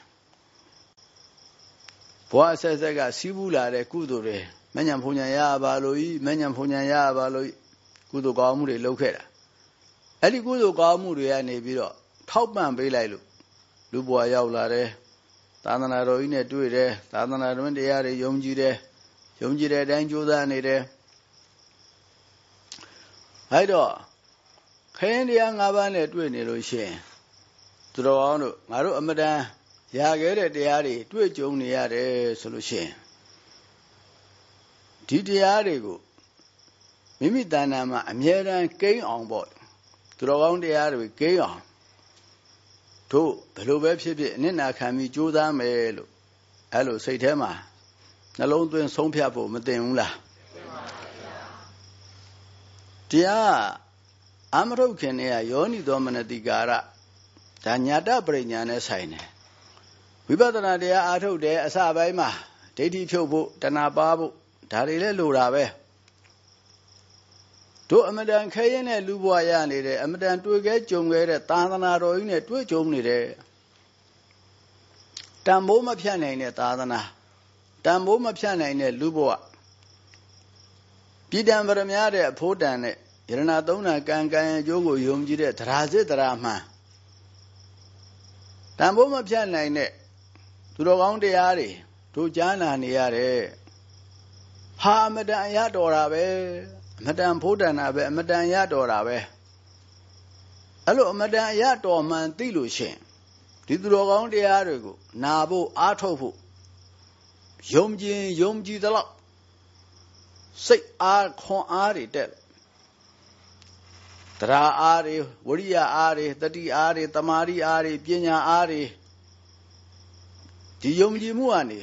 ဘဝအဆက်ဆက်ကစီးပူးလာတဲ့ကုသိုလ်တွေမဉ္ဇဉ်ဖုန်ဉဏ်ရပါလို့မဉ္ဇဉ်ဖုန်ဉဏ်ရပါလို့ကုသိုလ်ကောင်းမှုတွေလုပ်ခဲ့တာအဲ့ဒီကုသိုလ်ကောင်းမှုတွေကနေပြီးတော့ထောက်ပံ့ပေးလိုက်လို့လူဘဝရောက်လာတယ်သာသနာတော်ကြီးနဲ့တွေ့တယ်သာသနာတော်တရားတွေယုံကြည်တယ်ယုံကြည်တဲ့အတိုင်းကြိုးစားနေတယ်အဲ့တော့ခဲရင်တရား၅ပါးနဲ့တွေ့နေလို့ရှိရင်သူတော်ကောင်းတို့ငါတို့အမတန်ရခဲ့တဲ့တရားတွေတွေ့ကြုံနေရတယ်ဆိုလို့ရှိရင်ဒီတရားတွေကိုမိမိတဏ္ဍာမှာအမြဲတမ်းကိန်းအောင်ပေါ့သူတော်ကောင်းတရားတွေကိန်းအောင်တို့ဘယ်လိုပဲဖြစ်ဖြစ်အနစ်နာခံပြီးကြိုးစားမယ်လို့အဲ့လိုစိတ်ထဲမှာနှလုံးသွင်းဆုံးဖြတ်ဖို့မတင်ဘူးလားတရားအမထုတ်ခင်နဲ့ယောနိသောမနတိကာရဒါညာတပရိညာနဲ့ဆိုင်တယ်ဝိပဿနာတရားအားထုတ်တယ်အစပိုင်းမှာဒိဋ္ဌိဖြုတ်ဖို့တဏှာပါဖို့ဒါတွေလည်းလိုတာပဲတို့အမတန်ခဲရင်တဲ့လူဘဝရနေတယ်အမတန်တွေ့ခဲကြုံခဲတဲ့သာသနာတော်ကြီးနဲ့တွေ့ကြုံနေတယ်တန်ဖိုးမဖြတ်နိုင်တဲ့သာသနာတန်ဖိုးမဖြတ်နိုင်တဲ့လူဘဝပြည်တံပရမများတဲ့အဖို့တန်တဲ့ယရဏသုံးနာကံကံအကျိုးကိုယုံကြည်တဲ့သရာစစ်သရာမှန်တန်ဖိုးမဖြတ်နိုင်တဲ့သူတော်ကောင်းတရားတွေတို့ကြားနာနေရတယ်ဟာအမတန်ရတော်တာပဲအမတန်ဖို့တန်တာပဲအမတန်ရတော်တာပဲအဲ့လိုအမတန်ရတော်မှန်သိလို့ရှင်ဒီသူတော်ကောင်းတရားတွေကိုနာဖို့အားထုတ်ဖို့ယုံကြည်သလောက်စိတ်အားခွန်အားတွေတက်တရားအားတွေဝိရိယအားတွေတတိအားတွေတမာတိအားတွေပညာအားတွေဒီယုံကြည်မှုကနေ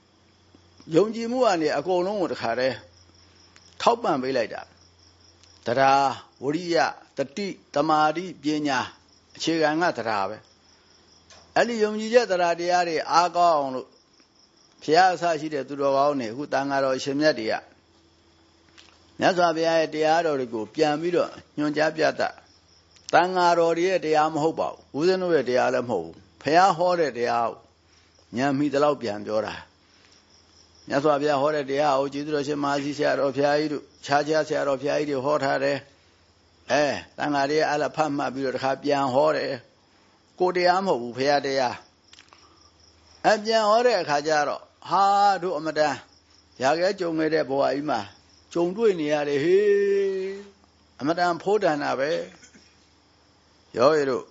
အကုန်လုံးကိုတခါတည်းထောက်ပံ့ပေးလိုက်တာတရားဝိရိယတတိတမာတိပညာအခြေခံကတရားပဲအဲ့ဒီယုံကြည်ချက်တရားတရားတွေအားကောင်းအောင်လို့ဘုရားအစရှိတဲ့သူတော်ကောင်းတွေအခုတန်ဃာတော်အရှင်မြတ်တွေကမြတ်စွာဘုရားရဲ့တရားတော်တွေကိုပြန်ပြီးတော့ညွှန်ကြားပြတတ်တန်ဃာတော်တွေရဲ့တရားမဟုတ်ပါဘူးဦးဇင်းတို့ရဲ့တရားလည်းမဟုတ်ဘူးဘုရားဟောတဲ့တရားကိုဉာဏ်မိတလောက်ပြန်ပြောတာမြတ်စွာဘုရားဟောတဲ့တရားကိုကျေးဇူးတော်ရှင်မဟာစီဆရာတော်ဘုရားကြီးတို့ခြားဆရာတော်ဘုရားကြီးတွေဟောထားတယ်တန်ဃာတွေအဲ့ဒါဖတ်မှတ်ပြီးတော့တခါပြန်ဟောတယ်ကိုတရားမဟုတ်ဘူးဘုရားတရားပြန်ဟောတဲ့အခါကျတော့ဟာတို့အမတန်ရခဲ့ကြုံခဲ့တဲ့ဘဝကြီးမှာကြုံတွေ့နေရတယ်ဟေးအမတန်ဖိုးတန်တာပဲရောရတို့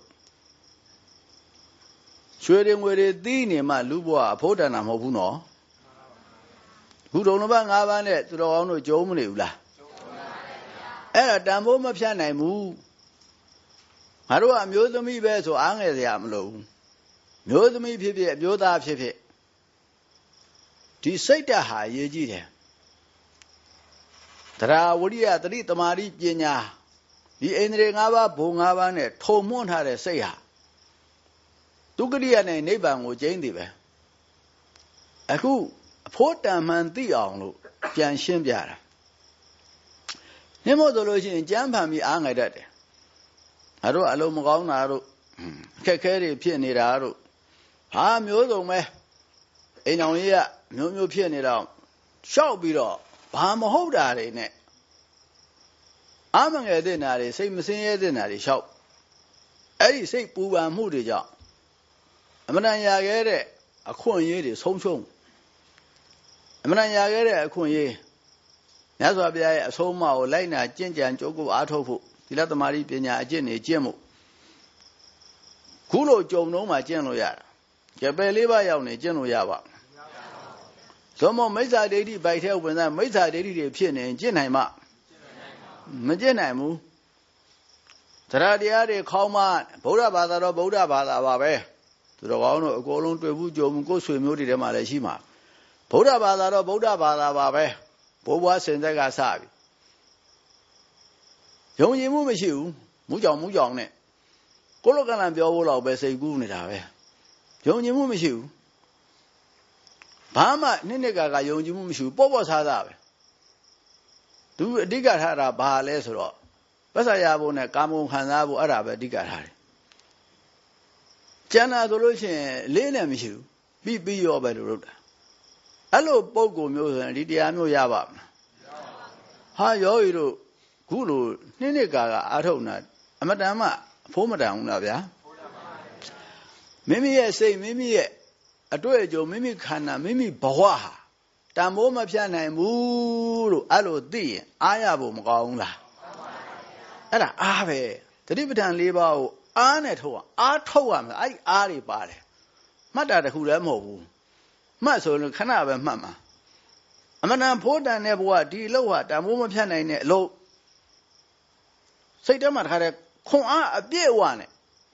ရွှေတွေငွေတွေသီးနေမှလူဘဝအဖိုးတန်တာမဟုတ်ဘူးနော်ခုဒုံလဘ၅ပါးနဲ့သူတော်ကောင်းတို့ကြုံမနေဘူးလားအဲ့ဒါတန်ဖိုးမဖြတ်နိုင်ဘူးငါတို့ကအမျိုးသမီးပဲဆိုအားငယ်စရာမလိုဘူးမျိုးသမီးဖြစ်ဖြစ်အမျိုးသားဖြစ်ဖြစ်ဒီစိတ်ဓာတ်ဟာအရေးကြီးတယ်တရားဝိရိယတတိတမာတိပညာဒီအိန္ဒြေ၅ပါးဘုံ၅ပါးနဲ့ထုံမွန်းထားတဲ့စိတ်ဟာဒုက္ခရိယနဲ့နိဗ္ဗာန်ကိုကျိန်းတယ်ပဲအခုအဖို့တန်မှန်သိအောင်လို့ပြန်ရှင်းပြတာနှင်းမို့ဆိုလို့ရှိရင်ကြမ်းဖန်ပြီးအားငယ်တတ်တယ်အတို့အလုံးမကောင်းတာတို့အခက်ခဲတွေဖြစ်နေတာတို့ဟာမျိုးစုံပဲအိမ်အောင်ကြီးကမျိုးမျိုးဖြစ်နေတော့ရှောက်ပြီးတော့ဘာမဟုတ်တာတွေနဲ့အာမငယ်တဲ့နာတွေစိတ်မစင်းရဲတဲ့နာတွေရှောက်အဲ့ဒီစိတ်ပူပန်မှုတွေကြောင့်အမှန်တန်ရခဲ့တဲ့အခွင့်အရေးတွေဆုံးရှုံးအမှန်တန်ရခဲ့တဲ့အခွင့်အရေးမြတ်စွာဘုရားရဲ့အဆုံးအမကိုလိုက်နာကျင့်ကြံကြိုးကိုအားထုတ်ဖို့သီလသမารိပညာအကျင့်တွေကျင့်မှုခုလိုကြုံတော့မှကျင့်လို့ရတာကြပယ်လေးပါးရောက်နေကျင့်လို့ရပါသောမမိစ္ဆာဒိဋ္ဌိဘိုက်ထဲဝင်သားမိစ္ဆာဒိဋ္ဌိတွေဖြစ်နေကျင့်နိုင်မှမကျင့်နိုင်ဘူးတရားတရားတွေခေါင်းမဗုဒ္ဓဘာသာတော့ဗုဒ္ဓဘာသာပါပဲသူတော်ကောင်းတို့အကုန်လုံးတွေ့ဘူးကြုံဘူးကိုယ်ဆွေမျိုးတွေထဲမှာလည်းရှိမှာဗုဒ္ဓဘာသာတော့ဗုဒ္ဓဘာသာပါပဲဘိုးဘွားစင်သက်ကစပြီယုံကြည်မှုမရှိဘူးမူးကြောင်နဲ့ကိုလိုကလန်ပြောဖို့တော့ပဲစိတ်ကူးနေတာပဲယုံကြည်မှုမရှိဘူးဘာမှနှစ်ကယုံကြည်မှုမရှိဘူးပေါ့ဆားပဲသူအဓိကထားတာဘာလဲဆိုတော့ပစ္စယဘုံနဲ့ကာမဂုဏ်ခံစားဖို့အဲ့ဒါပဲအဓိကထားတယ်ကျန်တာဆိုလို့ရှိရင်လေးနဲ့မရှိဘူးပြီးရောပဲလို့လုပ်တာအဲ့လိုပုံကိုမျိုးဆိုရင်ဒီတရားမျိုးရပါမလားဟာယောဂီတို့ခုလိုနှစ်အားထုတ်နေအမတန်မှအဖိုးမတန်ဘူးလားဗျာမိမိရဲ့စိတ်မိမိရဲ့အတွေ့အကြုံမိမိခန္ဓာမိမိဘဝဟာတန်ဖိုးမဖြတ်နိုင်ဘူးလို့အဲ့လိုသိရင်အားရဖို့မကောင်းဘူးလားအဲ့ဒါအားပဲသတိပဋ္ဌာန်၄ပါးကိုအားနဲ့ထုတ်အားထုတ်ရမယ်အဲ့အားတွေပါတယ်မှတ်တာတခုလည်းမဟုတ်ဘူးမှတ်ဆိုရင်ခဏပဲမှတ်မှာအမှန်တန်ဖိုးတန်တဲ့ဘဝဒီအလုပ်ဟာတန်ဖိုးမဖြတ်နိုင်တဲ့အလုပ်စိတ်ထဲမှာတခါတည်းခွန်အားအပြည့်အဝနဲ့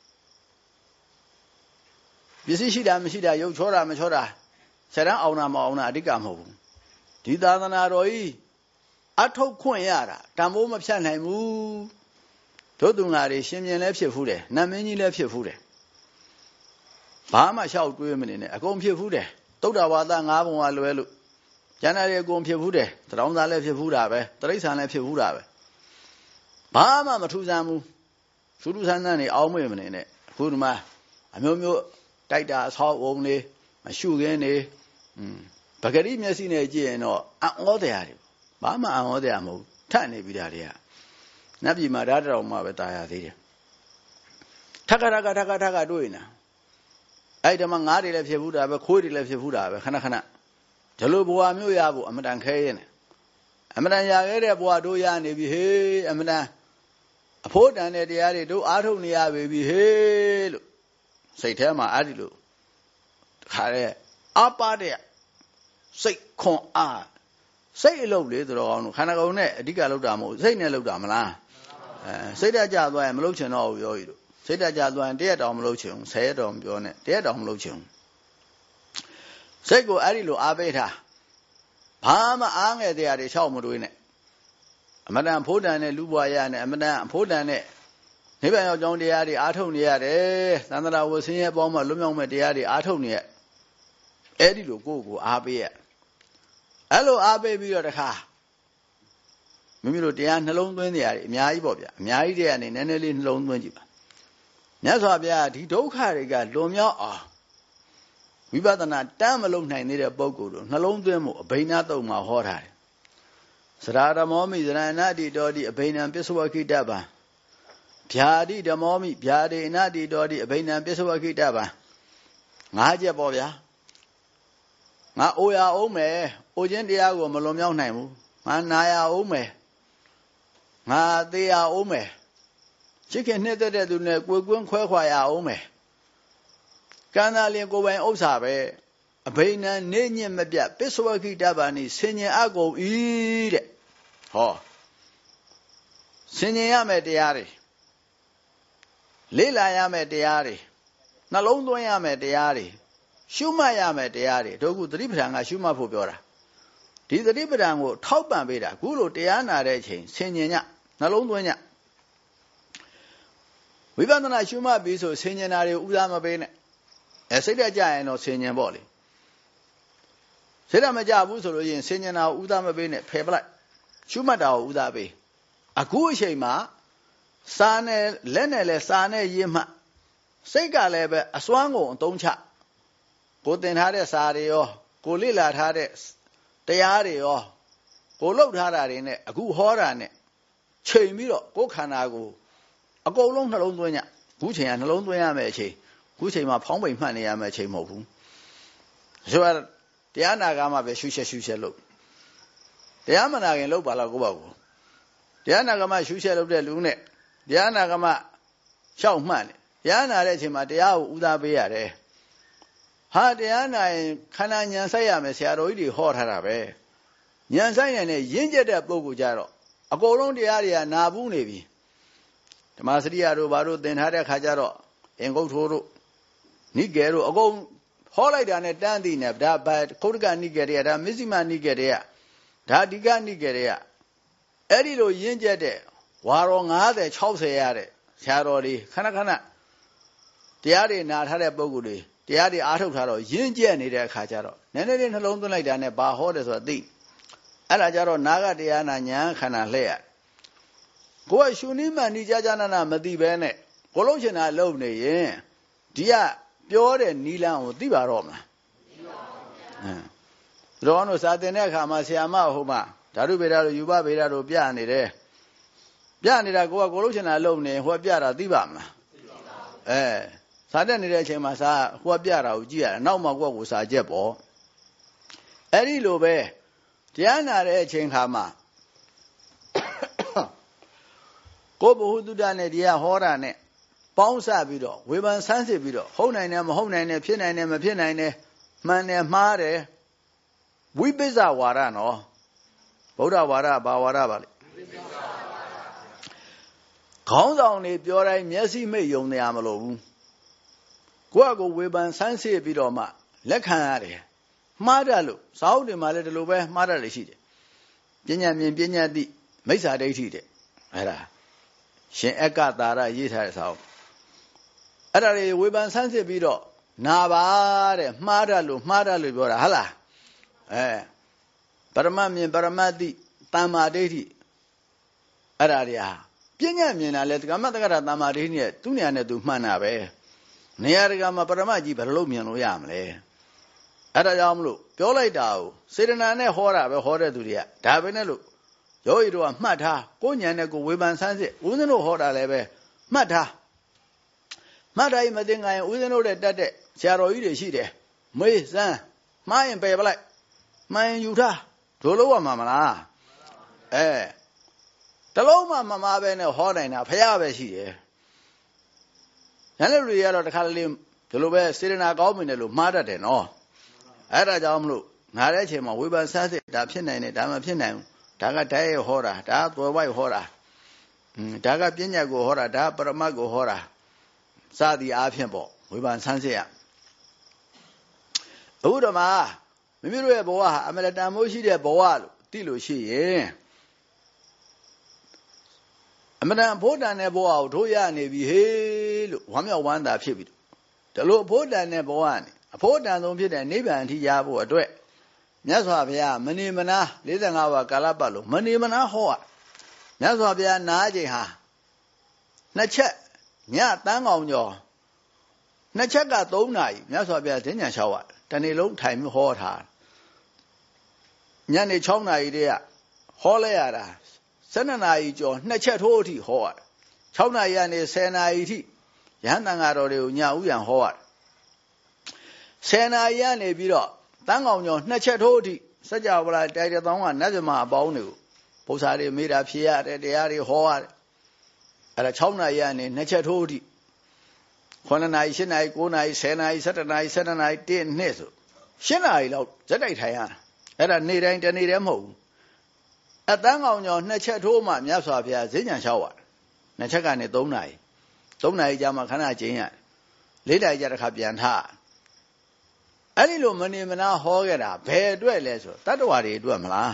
ပစ္စည်းရှိတာမရှိတာရုပ်ချောတာမချောတာဆယ်တန်းအောင်တာမအောင်တာအဓိကမဟုတ်ဘူးဒီသာသနာတော်ကြီးအထုတ်ခွင့်ရတာတန်ဖိုးမဖြတ်နိုင်ဘူးတို့သူငါတွေရှင်ပြန်လည်းဖြစ်ဖူးတယ်နတ်မင်းကြီးလည်းဖြစ်ဖူးတယ်ဘာမှလျှောက်တွေးမနေနဲ့အကုန်ဖြစ်ဖူးတယ်သုဒ္ဓဝါဒ၅ဘုံကလွဲလို့ကျန်တဲ့အကုန်ဖြစ်ဖူးတယ်တရောင်းသားလည်းဖြစ်ဖူးတာပဲတရိစ္ဆာန်လည်းဖြစ်ဖူးတာပဲဘာမှမထူးဆန်းဘူးထူးထူးဆန်းဆန်းနေအောင်းမေ့မနေနဲ့အခုဒီမှာအမျိုးမျိုးတိုက်တာအဆောက်အုံတွေမရှုခင်းနေပဂရိမျက်စိနဲ့ကြည့်ရင်တော့အံ့ဩတရားတွေဘာမှအံ့ဩတရားမဟုတ်ထပ်နေပြီးတာတွေကနတ်ပြည်မှာဓာတ်တော်မှပဲตายရသေးတယ်ထက်ကတွေ့နေတာအဲ့ဒီမှာငါးတွေလည်းဖြစ်ဘူးတာပဲခိုးတွေလည်းဖြစ်ဘူးတာပဲခဏဒီလိုဘဝမျိုးရဖို့အမတန်ခဲရင်အမတန်ရခဲ့တဲ့ဘဝတို့ရနေပြီဟေးအမတန်အဖို့တန်တဲ့တရားတွေတို့အားထုတ်နေရပြီဟေးလို့စိတ်ထဲမှာအဲ့ဒီလို့ခါတဲ့အပါတဲ့စိတ်ခွန်အားစိတ်အလုပ်လေသူတော်ကောင်းတို့ခန္ဓာကိုယ်နဲ့အဓိကလောက်တာမဟုတ်စိတ်နဲ့လောက်တာမလားစိတ်ဓာတ်ကြသွားရင်မလုပ်ချင်တော့ဘူးပြောကြီးတို့စိတ်ဓာတ်ကြသွားရင်တရက်တောင်မလုပ်ချင်ဘူး10ရက်တောင်ပြောနဲ့တရက်တောင်မလုပ်ချင်ဘူးစိတ်ကိုအဲ့ဒီလိုအားပေးထားဘာမှအားငယ်တရားတွေရှောက်မတွေးနဲ့အမတန်ဖိုးတန်တဲ့လူဘွားရနဲ့အမတန်ဖိုးတန်တဲ့နိဗ္ဗာန်ရောက်ကြောင်းတရားတွေအားထုတ်နေရတယ်သန္တရာဝဆင်းရဲပေါင်းမှလွတ်မြောက်မဲ့တရားတွေအားထုတ်နေရအဲ့ဒီလိုကိုယ့်ကိုအားပေးရအဲ့လိုအားပေးပြီးတော့တခါမိမိတို့တရားနှလုံးသွင်းတရားတွေအများကြီးပေါ့ဗျာအများကြီးတဲ့ကနေနည်းနည်းလေးနှလုံးသွင်းကြည့်ပါမြတ်စွာဘုရားဒီဒုက္ခတွေကလွန်မြောက်အောင်ဝိပဿနာတမ်းမလုံးနိုင်သေးတဲ့ပုဂ္ဂိုလ်တို့နှလုံးသွင်းမှုအဘိညာတုံမှာဟောထားတယ်စရာဓမောမိစရဏတိတောတိအဘိညာပစ္စဝခိတပံဗျာတိဓမောမိဗျာတိအနတိတောတိအဘိညာပစ္စဝခိတပံ၅ချက်ပေါ့ဗျာငါအိုရအောင်မယ်အိုခြင်းတရားကိုမလွန်မြောက်နိုင်ဘူးငါနာရအောင်မယ်ငါသေးရအောင်မယ်ချစ်ခင်နှစ်သက်တဲ့သူနဲ့ကိုယ်ကွင်းခွဲခွာရအောင်မယ်ကံသာလျင်ကိုယ်ပိုင်ဥစ္စာပဲအဘိညာနေညင့်မပြတ်ပစ္စဝခိတပံဤဆင်ញင်အကုန်ဤတဲ့ဟောဆင်ញင်ရမယ်တရားတွေလေ့လာရမယ်တရားတွေနှလုံးသွင်းရမယ်တရားတွေရှုမှတ်ရမယ်တရားတွေတို့ခုသတိပဋ္ဌာန်ကရှုမှတ်ဖို့ပြောတာဒီသတိပဋ္ဌာန်ကိုထောက်ပံ့ပေးတာခုလိုတရားနာတဲ့အချိန်ဆင်ញင်ညနှလုံးသွင်းညဝိပဿနာရှုမှတ်ပြီးဆိုဆင်ញင်တာတွေဥစားမပေးနဲ့စိတ်ဓာတ်ကြရင်တော့ဆင်ញင်ပေါ့လေစိတ်ဓာတ်မကြဘူးဆိုလို့ရင်ဆင်ញင်တာကိုဥစားမပေးနဲ့ဖယ်ပလိုက်ရှုမှတ်တာကိုဥစားပေး Aku shema sane lenele sane yima Sega lebe aswango doncha Go den had a sario Go lila had it Teario Go load had in it a good horror Chemiro go canago A go long alone doing ya Gucci and alone doing a meche Gucci my pombe money a meche movu So the anagama be shusha look The amanagan low balago The anagama shusha of the lune The anagama show man Yana let him at the Uda Beare. Ha the Anna Canan Yansaya Messiarodi hot harabe. Yansayan Yinja de Bogujaro. A go on the area Nabu Navy. The Masaria Rubaro then had a Hajaro and go to Nigero, a go Holly than a dandy neb that bad Koga Nigeria, that Missima Nigeria, that Diga Nigeria. Edido Yinja de Warong other Chauseare, Sarori, Kanakana. The area not had a boguli, the area out of Haro, Yinja need a Hajaro. Nene in London like than a bahodes or thee. Alajaro Naga Diana Yan Canalea. Go a Shunima Nijajana Madi Bene, Colosian love ne, Dia, Pure Nila or Divaroma. Rono Sataneka Masiama Homa, Tarubera Yuba Bera Piani there. Piani go a Colosian alone, what Piara Divama. Suddenly, Masa, what Piara Ugia, now my work was a jebo. Eddie Lobe, Diana Reching Hama. Go who do done a dear horane. Bounce video, women sunset video, Honanam, Pinanam, Pinane, Mane Mare. We bizarre warano. Boda Wara, Bawarabali. Count on it, your Messi may own the Amalo. Go women sunset video, ma. Lecanare. Madalu, Saudi Maladulu, Madalishid. Benjamin Benyadi, Mesa dated. Era. She eka dara yita sao. Adare weban sanse bido. Nabare, Madalu, Bora Hala. Paramamian Paramadi, Tamadeti. Adaria. Benjamin, let Gamatagara Tamadini, Tuniana do Manabe. Neargama Paramaji, Perlomian Yamle. Adamlu, Piola Dao, Sirenane Hora, Hora Duria, Tabenelu. Yo do a mata, Gonyanago, Wiban Sanse, Udeno Hora Leve, Mata. Mata Madinga, Udeno that Sharo Ide, May San, Mayan Payabla, Mayan Utah, Tolo Mamma. Taloma Mamma Bene Horena, Payabesi. Hallelujah, the Kalim, Tolobe, Sirena Gominelu, Mata de no. Ada Jamlu, Narachema, Wiban Sanse, Dapin and Damapin. Daga Day Hora, da Boy Hora. Daga Pinyago Hora, da Paramago Hora. Sadi Apiambo, Wiban Sansia. Udama, Miru Boa, Ameladamoshi de Boal, Tilushi, Amadam Poda Neboa, Toya Nevi Hill, Wamia Wanda Pibit. The low Poda Neboan, a Poda no Pit and Neba and Tiabu a duet. Naswabia, Manimana, Little our Calabalo, Manimana Hoa. Naswabia Najiha. Nacha, Nya Tang on your Nachaka Donai, Naswabia Tenya Shower, Tani long time hot hard. Nyani Chona idea, Holeara, Senana Jo, Nacha Hoti Hot. Chona Yani Sena iti, Yanangaro, Nyauyan Hot. Sena Yani Biro. Tang on your nature hoti, such a well, Dagger Donga, Nazama Bonu, Posari made up here at the area horde at a Chona Yan in nature hoti. Honai, Shenai, Gunai, Senai, Satanai, didn't Neso. Shenai, Zedai Tayan, at a need ain't any demo. At Tang on your nature homa, Yasapia, Zinan shower. Nachagani Donai. Donai Yamakana Jina. Later Yakabian Ha. Any money mana hogera, pay dwellers, that's what it do.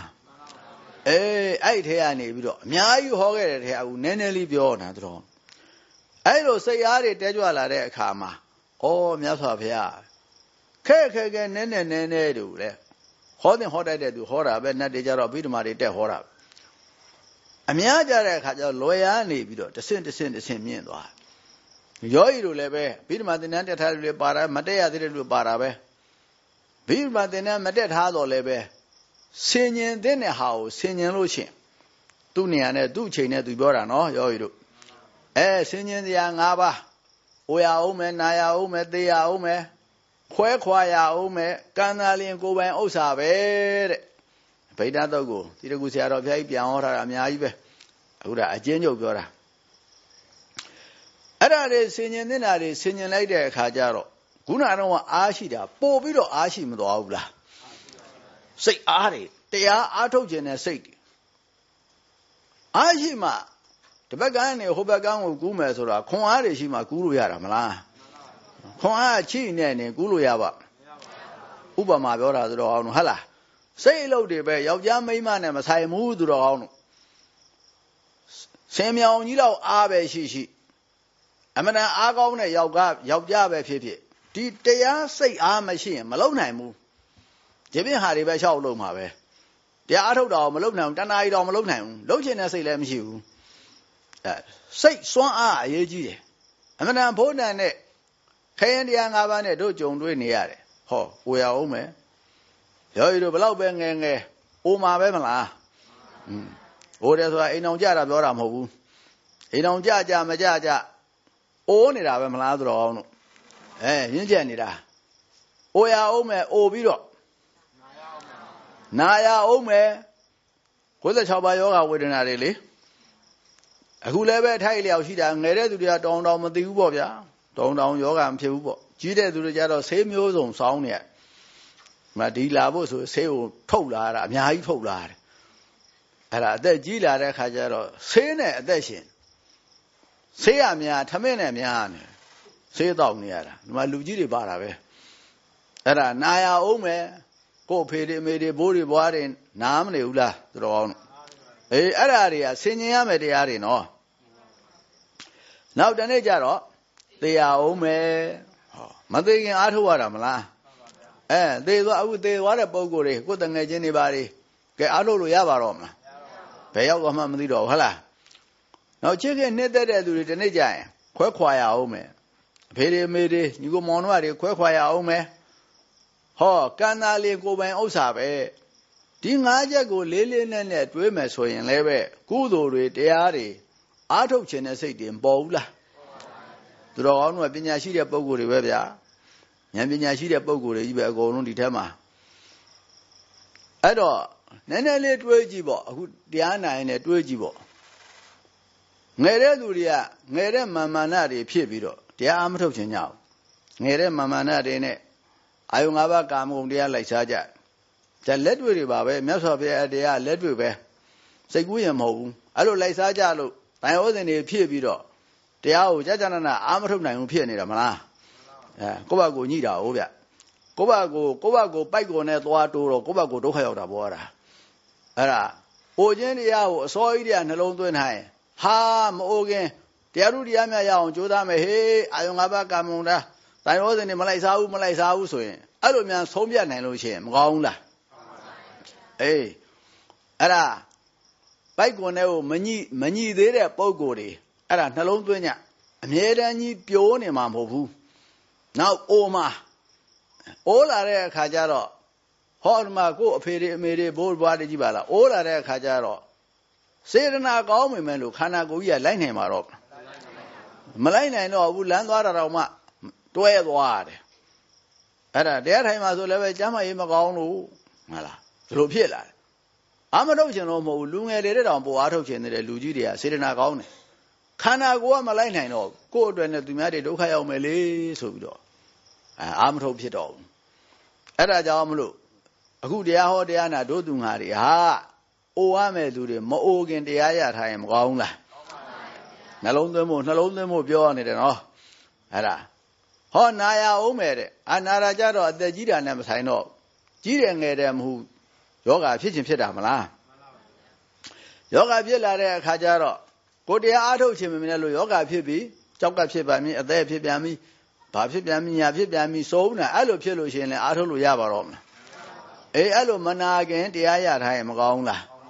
I tell you, Mia you hogger here, Nenely Biona drawn. I don't say, I tell you, Alare Kama. Oh, Miasapia. Kake again, Nene do. Holding hot I do horror, but not the jar of Bidmari de horror. အများကြတဲ့အခါကျတော့လွယ်ရနေပြီးတော့တဆင့်မြင့်သွားယောဂီတို့လည်းပဲဘိဓမ္မာသင်္นานတက်ထားတယ်ပါတာမတက်ရသေးတယ်လို့ပါတာပဲဘိဓမ္မာသင်္นานမတက်ထားတော့လည်းပဲဆင်ញင်တဲ့ဟာကိုဆင်ញင်လို့ရှင်သူ့နေရာနဲ့သူ့အချိန်နဲ့သူပြောတာနော်ယောဂီတို့ဆင်ញင်တရား၅ပါးအိုရအောင်မယ်နာရအောင်မယ်သေရအောင်မယ်ခွဲခွာရအောင်မယ်ကံသာလျင်ကိုယ်ပိုင်ဥစ္စာပဲတဲ့ဗိဓ္ဓတုတ်ကိုဒီတကူဆရာတော်ဘုရားကြီးပြန်ဟောထားတာအများကြီးပဲအခုဒါအကျဉ်းချုပ်ပြောတာအဲ့ဒါတွေဆင်ញင်နေတာတွေဆင်ញင်လိုက်တဲ့အခါကျတော့ခုနကတော့အားရှိတာပို့ပြီးတော့အားရှိမသွားဘူးလားစိတ်အားတွေတရားအားထုတ်ခြင်းနဲ့စိတ်တွေအားရှိမှတပတ်ကနေဟိုဘက်ကန်းကိုကူးမယ်ဆိုတာခွန်အားတွေရှိမှကူးလို့ရတာမလားခွန်အားချိနေကူးလို့ရပါဥပမာပြောတာဆိုတော့အောင်ဟုတ်လားစိတ်အလုပ်တွေပဲယောက်ျားမိန်းမနဲ့မဆိုင်ဘူးသူတော်ကောင်းတို့ဆင်မြောင်ကြီးတော့အားပဲရှိအမှန်တန်အားကောင်းတဲ့ယောက်ျားပဲဖြစ်ဒီတရားစိတ်အားမရှိရင်မလုံနိုင်ဘူးဒီပြင်ဟာတွေပဲရှောက်လို့မှာပဲတရားအားထုတ်တော့မလုံနိုင်ဘူးတဏှာကြီးတော့မလုံနိုင်ဘူးလုံချင်တဲ့စိတ်လည်းမရှိဘူးစိတ်စွမ်းအားအရေးကြီးတယ်အမှန်တန်ဘုန်းတန်နဲ့ခရင်တရား၅ပါးနဲ့တို့ကြုံတွေ့နေရတယ်ဟောကိုရအောင်မယ်ယောဂီတို့ဘလောက်ပဲငယ်အိုမှာပဲမလားဟိုတယ်ဆိုတာအိမ်အောင်ကြတာပြောတာမဟုတ်ဘူးအိမ်အောင်ကြမကြအိုးနေတာပဲမလားဆိုတော့အောင်တို့ရင်းကျက်နေတာအိုရအောင်မယ်အိုပြီးတော့နာရအောင်မယ်96ပါးယောဂဝေဒနာတွေလေအခုလည်းပဲထိုက်လျောက်ရှိတာငယ်တဲ့သူတွေကတောင်းမသိဘူးပေါ့ဗျာတောင်းယောဂမဖြစ်ဘူးပေါ့ကြီးတဲ့သူတွေကြတော့ဆေးမျိုးစုံစောင်းနေဒီလာဖို့ဆိုဆေးကိုထုတ်လာတာအများကြီးထုတ်လာတယ်အဲ့ဒါအသက်ကြီးလာတဲ့ခါကျတော့ဆေးနဲ့အသက်ရှင်ဆေးရများထမင်းနဲ့များနေဆေးတောက်နေရတာဒီမှာလူကြီးတွေပါတာပဲအဲ့ဒါနာရအောင်မယ်ကို့ဖေတွေမေတွေဘိုးတွေဘွားတွေနားမနေဘူးလားသူတော်ကောင်းအဲ့ဒါတွေကဆင်ញင်ရမယ်တရားတွေနော်နောက်တနေ့ကျတော့သေရအောင်မယ်မသေခင်အားထုတ်ရတာမလားသေသွားအခုသေသွားတဲ့ပုံကိုယ်တွေကိုယ်တငယ်ချင်းတွေပါတွေကဲအားထုတ်လို့ရပါတော့မလားဘယ်ရောက်သွားမှမသိတော့ဟုတ်လားနောက်ချစ်ခင်နှစ်သက်တဲ့သူတွေတနေ့ကျရင်ခွဲခွာရအောင်မယ်အဖေတွေမေတွေညီကိုမောင်တို့တွေခွဲခွာရအောင်မယ်ဟောကံသာလေးကိုယ်ပိုင်ဥစ္စာပဲဒီ၅ချက်ကိုလေးနဲ့တွေးမယ်ဆိုရင်လည်းပဲကုသိုလ်တွေတရားတွေအားထုတ်ခြင်းနဲ့စိတ်တွေမပေါ်ဘူးလားသူတော်ကောင်းတို့ကပညာရှိတဲ့ပုဂ္ဂိုလ်တွေပဲဗျာဉာဏ်ပညာရှိတဲ့ပုဂ္ဂိုလ်တွေကြီးပဲအကုန်လုံးဒီထဲမှာအဲ့တော့နည်းနည်းလေးတွေးကြည့်ပေါ့အခုတရားနာရင်လည်းတွေးကြည့်ပေါ့ငယ်တဲ့သူတွေကငယ်တဲ့မာနတွေဖြစ်ပြီးတော့တရားအားမထုတ်ခြင်းကြောင့်ငယ်တဲ့မာနတွေနဲ့အာယု၅ပါးကာမဂုဏ်တရားလိုက်စားကြလက်တွေ့တွေပါပဲမြတ်စွာဘုရားတရားလက်တွေ့ပဲစိတ်ကူးရင်မဟုတ်ဘူးအဲ့လိုလိုက်စားကြလို့တန်ရောစဉ်တွေဖြစ်ပြီးတော့တရားကိုကြာနာအားမထုတ်နိုင်ဘူးဖြစ်နေတာမလားကိုယ့်ဘက်ကိုညှိတာဟုတ်ဗျကိုယ့်ဘက်ကိုပိုက်ကုန်နဲ့သွားတိုးတော့ကိုယ့်ဘက်ကိုဒုက္ခရောက်တာပေါ်တာအဲ့ဒါအိုခြင်းတရားကိုအစောကြီးတည်းကနှလုံးသွင်းထားရင်ဟာမအိုခင်တရားသူတရားမြတ်ရအောင်ကြိုးစားမယ်ဟေးအာယုံ၅ပါးကာမဂုဏ်တာတန်ရောစဉ်တွေမလိုက်စားဘူးဆိုရင်အဲ့လိုများဆုံးဖြတ်နိုင်လို့ရှိရင်မကောင်းဘူးလားအဲ့ဒါပိုက်ကွန်တွေကိုမညှိသေးတဲ့ပုံကိုယ်တွေအဲ့ဒါနှလုံးသွင်းညအမြဲတမ်းကြီးပြိုးနေမှာမဟုတ်ဘူးနောက်အိုလာတဲ့အခါကျတော့ဟောဒီမှာကို့အဖေတွေအမေတွေဘိုးဘွားတွေကြီးပါလားအိုလာတဲ့အခါကျတော့စေတနာကောင်းမိမယ်လို့ခန္ဓာကိုယ်ကြီးကလိုက်နိုင်မှာတော့မလိုက်နိုင်တော့ဘူးလမ်းသွားတာတော့မှတွဲသွားတယ်အဲ့ဒါတရားထိုင်မှာဆိုလည်းပဲကျမ်းမာရေးမကောင်းလို့ဟုတ်လားဘယ်လိုဖြစ်လာလဲအာမထုတ်ချင်လို့မဟုတ်ဘူးလူငယ်တွေတောင်ပိုအားထုတ်ချင်တဲ့လူကြီးတွေကစေတနာကောင်းတယ်ခန္ဓာကိုယ်ကမလိုက်နိုင်တော့ကိုယ့်အတွက်နဲ့သူများတွေဒုက္ခရောက်မယ်လေဆိုပြီးတော့အာမထုတ်ဖြစ်တော့ဘူးအဲ့ဒါကြောင့်မလို့အခုတရားဟောတရားနာတို့သူငါတွေဟာအိုရမယ်သူတွေမအိုခင်တရားရထားရင်မကောင်းဘူးလားနှလုံးသွင်းဖို့ပြောနေတယ်နော်အဲ့ဒါဟောနာရအောင်မယ်တဲ့နာရကြတော့အသက်ကြီးတာနဲ့မဆိုင်တော့ကြီးတယ်ငယ်တယ်မဟုတ်ယောဂဖြစ်ခြင်းဖြစ်တာမလားယောဂဖြစ်လာတဲ့အခါကျတော့ကိုတရားအားထုတ်ခြင်းမမြင်လို့ယောဂဖြစ်ပြီးကြောက်ကဖြစ်ပါမည်အသက်ဖြစ်ပြန်ပြီဘာဖြစ်ပြန်ပြီညာဖြစ်ပြန်ပြီစိုးနေအဲ့လိုဖြစ်လို့ရှိရင်လည်းအားထုတ်လို့ရပါတော့မလားအဲ့လိုမနာခင်တရားရထားရင်မကောင်းလား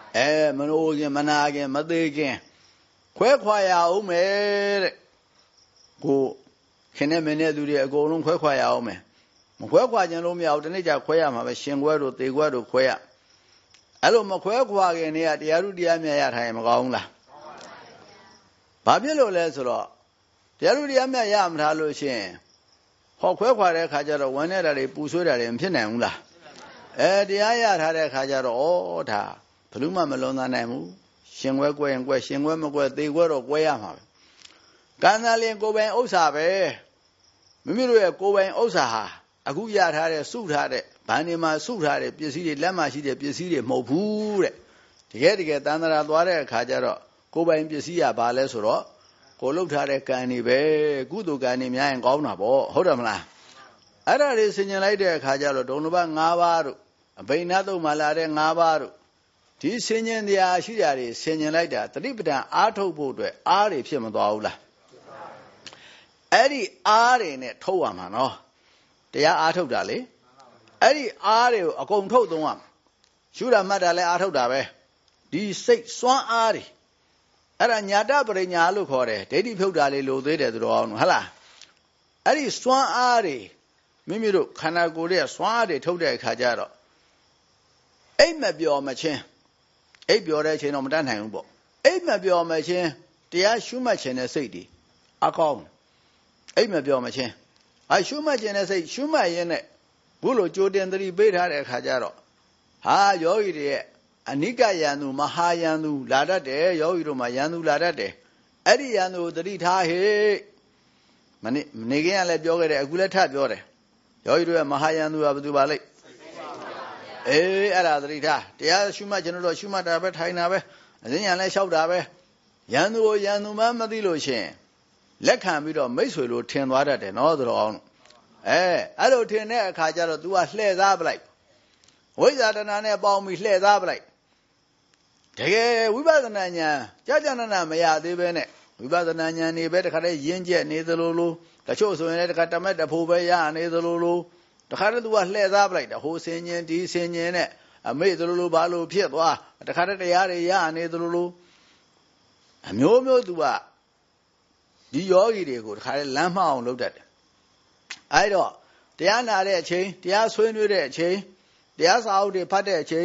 မနိုးခင်မနာခင်မသေးခင်ခွဲခွာရအောင်မယ်တဲ့ကိုခင်နဲ့မင်းနဲ့သူတွေအကုန်လုံးခွဲခွာရအောင်မယ်မခွဲခွာခြင်းလို့မရဘူးတနေ့ကျခွဲရမှာပဲရှင်ခွဲတို့သေခွဲတို့ခွဲရအဲ့လိုမခွဲခွာခင်နေရတရားဥတရားမြတ်ရထားရင်မကောင်းဘူးလားဘာဖြစ်လို့လဲဆိုတော့တရားဥတရားမြတ်ရမထားလို့ရှိရင်ဟောခွဲခွာတဲ့ခါကျတော့ဝမ်းနေတာတွေပူဆွေးတာတွေမဖြစ်နိုင်ဘူးလားတရားရထားတဲ့ခါကျတော့ဒါဘယ်သူမှမလွန်သားနိုင်ဘူးရှင်ခွဲကွဲရင်ကွဲရှင်ခွဲမကွဲသေခွဲတော့ကွဲရမှာပဲကံသာလင်ကိုယ်ပိုင်ဥစ္စာပဲမိမိတို့ရဲ့ကိုယ်ပိုင်ဥစ္စာဟာအခုရထားတဲ့စုထားတဲ့ဗန်ဒီမှာစုထားတဲ့ပစ္စည်းတွေလက်မှာရှိတဲ့ပစ္စည်းတွေမဟုတ်ဘူးတဲ့တကယ်တန်တရာသွားတဲ့အခါကျတော့ကိုယ်ပိုင်ပစ္စည်းကဘာလဲဆိုတော့ကိုလှုပ်ထားတဲ့ကံတွေပဲကုသိုလ်ကံတွေများရင်ကောင်းတာပေါ့ဟုတ်တယ်မလားအဲ့ဒါတွေဆင်ញင်လိုက်တဲ့အခါကျတော့ဒုံတစ်ပါး၅ပါးတို့အဘိနာတုတ်မှလာတဲ့၅ပါးတို့ဒီဆင်ញင်တရားရှိတာတွေဆင်ញင်လိုက်တာတတိပဒံအားထုတ်ဖို့အတွက်အားတွေဖြစ်မသွားဘူးလားအဲ့ဒီအားတွေနဲ့ထုတ်ရမှာနော်တရားအားထုတ်တာလေအဲ့ဒီအားတွေကိုအကုန်ထုတ်သုံးရမှာရှုတာမှတ်တာလည်းအားထုတ်တာပဲဒီစိတ်စွမ်းအားတွေအဲ့ဒါညာတပရိညာလို့ခေါ်တယ်ဒိဋ္ဌိဖြုတ်တာလေးလိုသေးတယ်သူတော်အောင်ဟုတ်လားအဲ့ဒီစွမ်းအားတွေမိမိတို့ခန္ဓာကိုယ်ရဲ့စွမ်းအားတွေထုတ်တဲ့အခါကျတော့အိမ်မပျော်မချင်းအိပ်ပျော်တဲ့အချိန်တော့မတတ်နိုင်ဘူးပေါ့အိမ်မပျော်မချင်းတရားရှုမှတ်ခြင်းတဲ့စိတ်တွေအကောင်းအိမ်မပျော်မချင်းရှုမှတ်ခြင်းတဲ့စိတ်ရှုမှတ်ရင်းနဲ့ဘုလိုကြိုတင်သတိပေးထားတဲ့အခါကျတော့ယောဂီတွေရဲ့အနိကယံသူမဟာယံသူလာတတ်တယ်ယောဂီတို့မှာယံသူလာတတ်တယ်အဲ့ဒီယံသူသတိထားဟေ့မနေ့ကလည်းပြောခဲ့တယ်အခုလည်းထပ်ပြောတယ်ယောဂီတို့ရဲ့မဟာယံသူကဘယ်သူပါလိမ့်အဲ့ဒါသတိထားတရားရှုမှတ်ကျွန်တော်တို့ရှုမှတ်တာပဲထိုင်တာပဲအစဉ်ညာလည်းလျှောက်တာပဲယံသူကိုယံသူမှမသိလို့ရှင်လက်ခံပြီးတော့မိတ်ဆွေလိုထင်သွားတတ်တယ်နော်သူတော်အောင်အဲ့လိုထင်တဲ့အခါကျတော့ तू ကလှည့်စားပလိုက်ဝိဇ္ဇာတဏနဲ့ပေါင်းပြီးလှည့်စားပလိုက်တကယ်ဝိပဿနာဉာဏ်ကြာကြာနာနာမရသေးပဲနဲ့ဝိပဿနာဉာဏ်နေပဲတခါတည်းရင်းကျက်နေသလိုလိုတချို့ဆိုရင်လည်းတခါတမက်တဖို့ပဲရနေသလိုလိုတခါတည်း तू ကလှည့်စားပလိုက်တာဟိုဆင်ញင်ဒီဆင်ញင်နဲ့အမေ့သလိုလိုဘာလို့ဖြစ်သွားတခါတည်းတရားတွေရနေသလိုလိုအမျိုးမျိုး तू ကဒီယောဂီတွေကိုတခါတည်းလမ်းမအောင်လုပ်တတ်တယ်အဲ့တော့တရားနာတဲ့အချိန်တရားဆွေးနွေးတဲ့အချိန်တရားစာအုပ်တွေဖတ်တဲ့အချိန်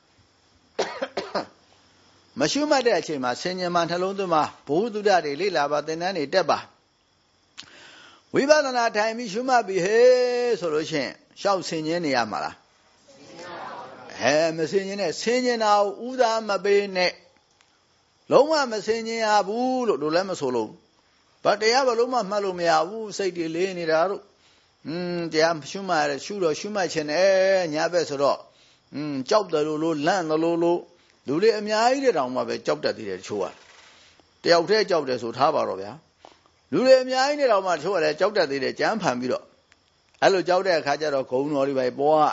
မရှုမှတ်တဲ့အချိန်မှာဆင်ញင်မှနှလုံးသွင်းမှာဘုဟုတုဒ္ဒတွေလေ့လာပါသင်တန်းတွေတက်ပါဝိပဿနာထိုင်ပြီးရှုမှတ်ပြီးဟေးဆိုလို့ရှိရင်ရှောက်ဆင်ញင်နေရမှာလားမဆင်ញင်နဲ့ဆင်ញင်တာကိုဥသာမပေးနဲ့လုံးဝမဆင်ញင်ရဘူးလို့တို့လည်းမဆိုလို့ဘာတရားဘလုံးမှမှတ်လို့မရဘူးစိတ်တွေလေးနေတာတို့တရားရှုမှတ်ရရှုတော့ရှုမှတ်ခြင်းနဲ့ညာဘက်ဆိုတော့ကြောက်တယ်လို့လန့်တယ်လို့လူတွေအများကြီးတဲ့တောင်မှပဲကြောက်တတ်သေးတယ်တချို့ကတယောက်တည်းကြောက်တယ်ဆိုထားပါတော့ဗျာလူတွေအများကြီးတဲ့တောင်မှတချို့ကလည်းကြောက်တတ်သေးတယ်ကြမ်းဖန်ပြီးတော့အဲ့လိုကြောက်တဲ့အခါကျတော့ဂုံတော်တွေပဲပေါ်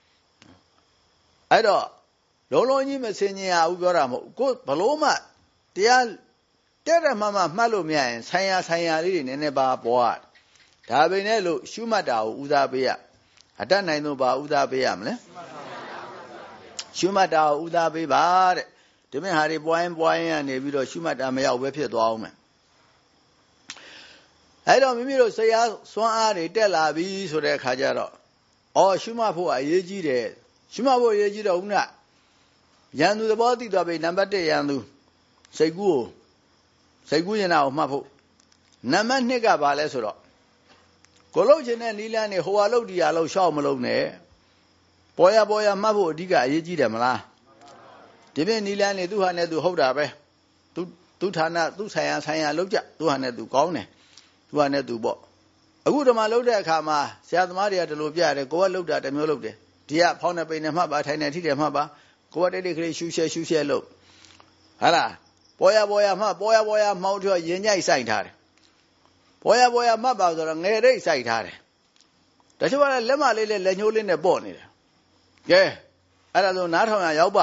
အဲ့တော့လုံးလုံးကြီးမစင်ញင်ရဘူးပြောတာမဟုတ်ကိုဘလို့မှတရားတဲ့မှမှတ်လို့မရရင်ဆိုင်ရာလေးတွေနည်းနည်းပါပေါ်ဒါပေမဲ့လို့ရှုမှတ်တာကိုဦးစားပေးရအတတ်နိုင်တော့ပါဦးစားပေးရမလဲရှုမှတ်တာကိုဦးစားပေးပါတဲ့ဒီမဲ့ဟာတွေပွားရင်ကနေပြီးတော့ရှုမှတ်တာမရောက်ပဲဖြစ်သွားအောင်မယ်အဲ့တော့မိမိတို့ဆရာစွမ်းအားတွေတက်လာပြီဆိုတဲ့အခါကျတော့ရှုမှတ်ဖို့အရေးကြီးတယ်ရှုမှတ်ဖို့အရေးကြီးတော့ဦးနာယံသူသဘောသိသွားပြီနံပါတ်1ယံသူစိတ်ကူးရင်အောင်မှတ်ဖို့နံပါတ်2ကဘာလဲဆိုတော့ကိုလှုပ်ခြင်းနဲ့နီးလန်းနေဟိုဟာလှုပ်ဒီဟာလှုပ်ရှောက်မလှုပ်နဲ့ပေါ်ရမှတ်ဖို့အဓိကအရေးကြီးတယ်မလားဒီပြင်နီးလန်းနေသူဟာနဲ့သူဟုတ်တာပဲသူဌာနသူဆိုင်ရာလှုပ်ကြသူဟာနဲ့သူကောင်းတယ်သူဟာနဲ့သူပေါ့အခုဓမ္မလှုပ်တဲ့အခါမှာဆရာသမားတွေကဒီလိုပြရတယ်ကိုကလှုပ်တာတစ်မျိုးလှုပ်တယ်ဒီကဖောင်းနေပိန်နေမှတ်ပါထိုင်နေထိတယ်မှတ်ပါကိုကတိတ်ကလေးရှူရှဲလှုပ်ဟာလားပေါ်ရမှမောင်းထွက်ရင်ကြိုက်ဆိုင်ထားတယ်ပေါ်ရမှတ်ပါဆိုတော့ငယ်ရိတ်ဆိုင်ထားတယ်တချို့ကလည်းလက်မလေးလက်ညှိုးလေးနဲ့ပေါ့နေတယ်ကဲအဲ့ဒါဆိုနားထောင်ရရောက်ပါ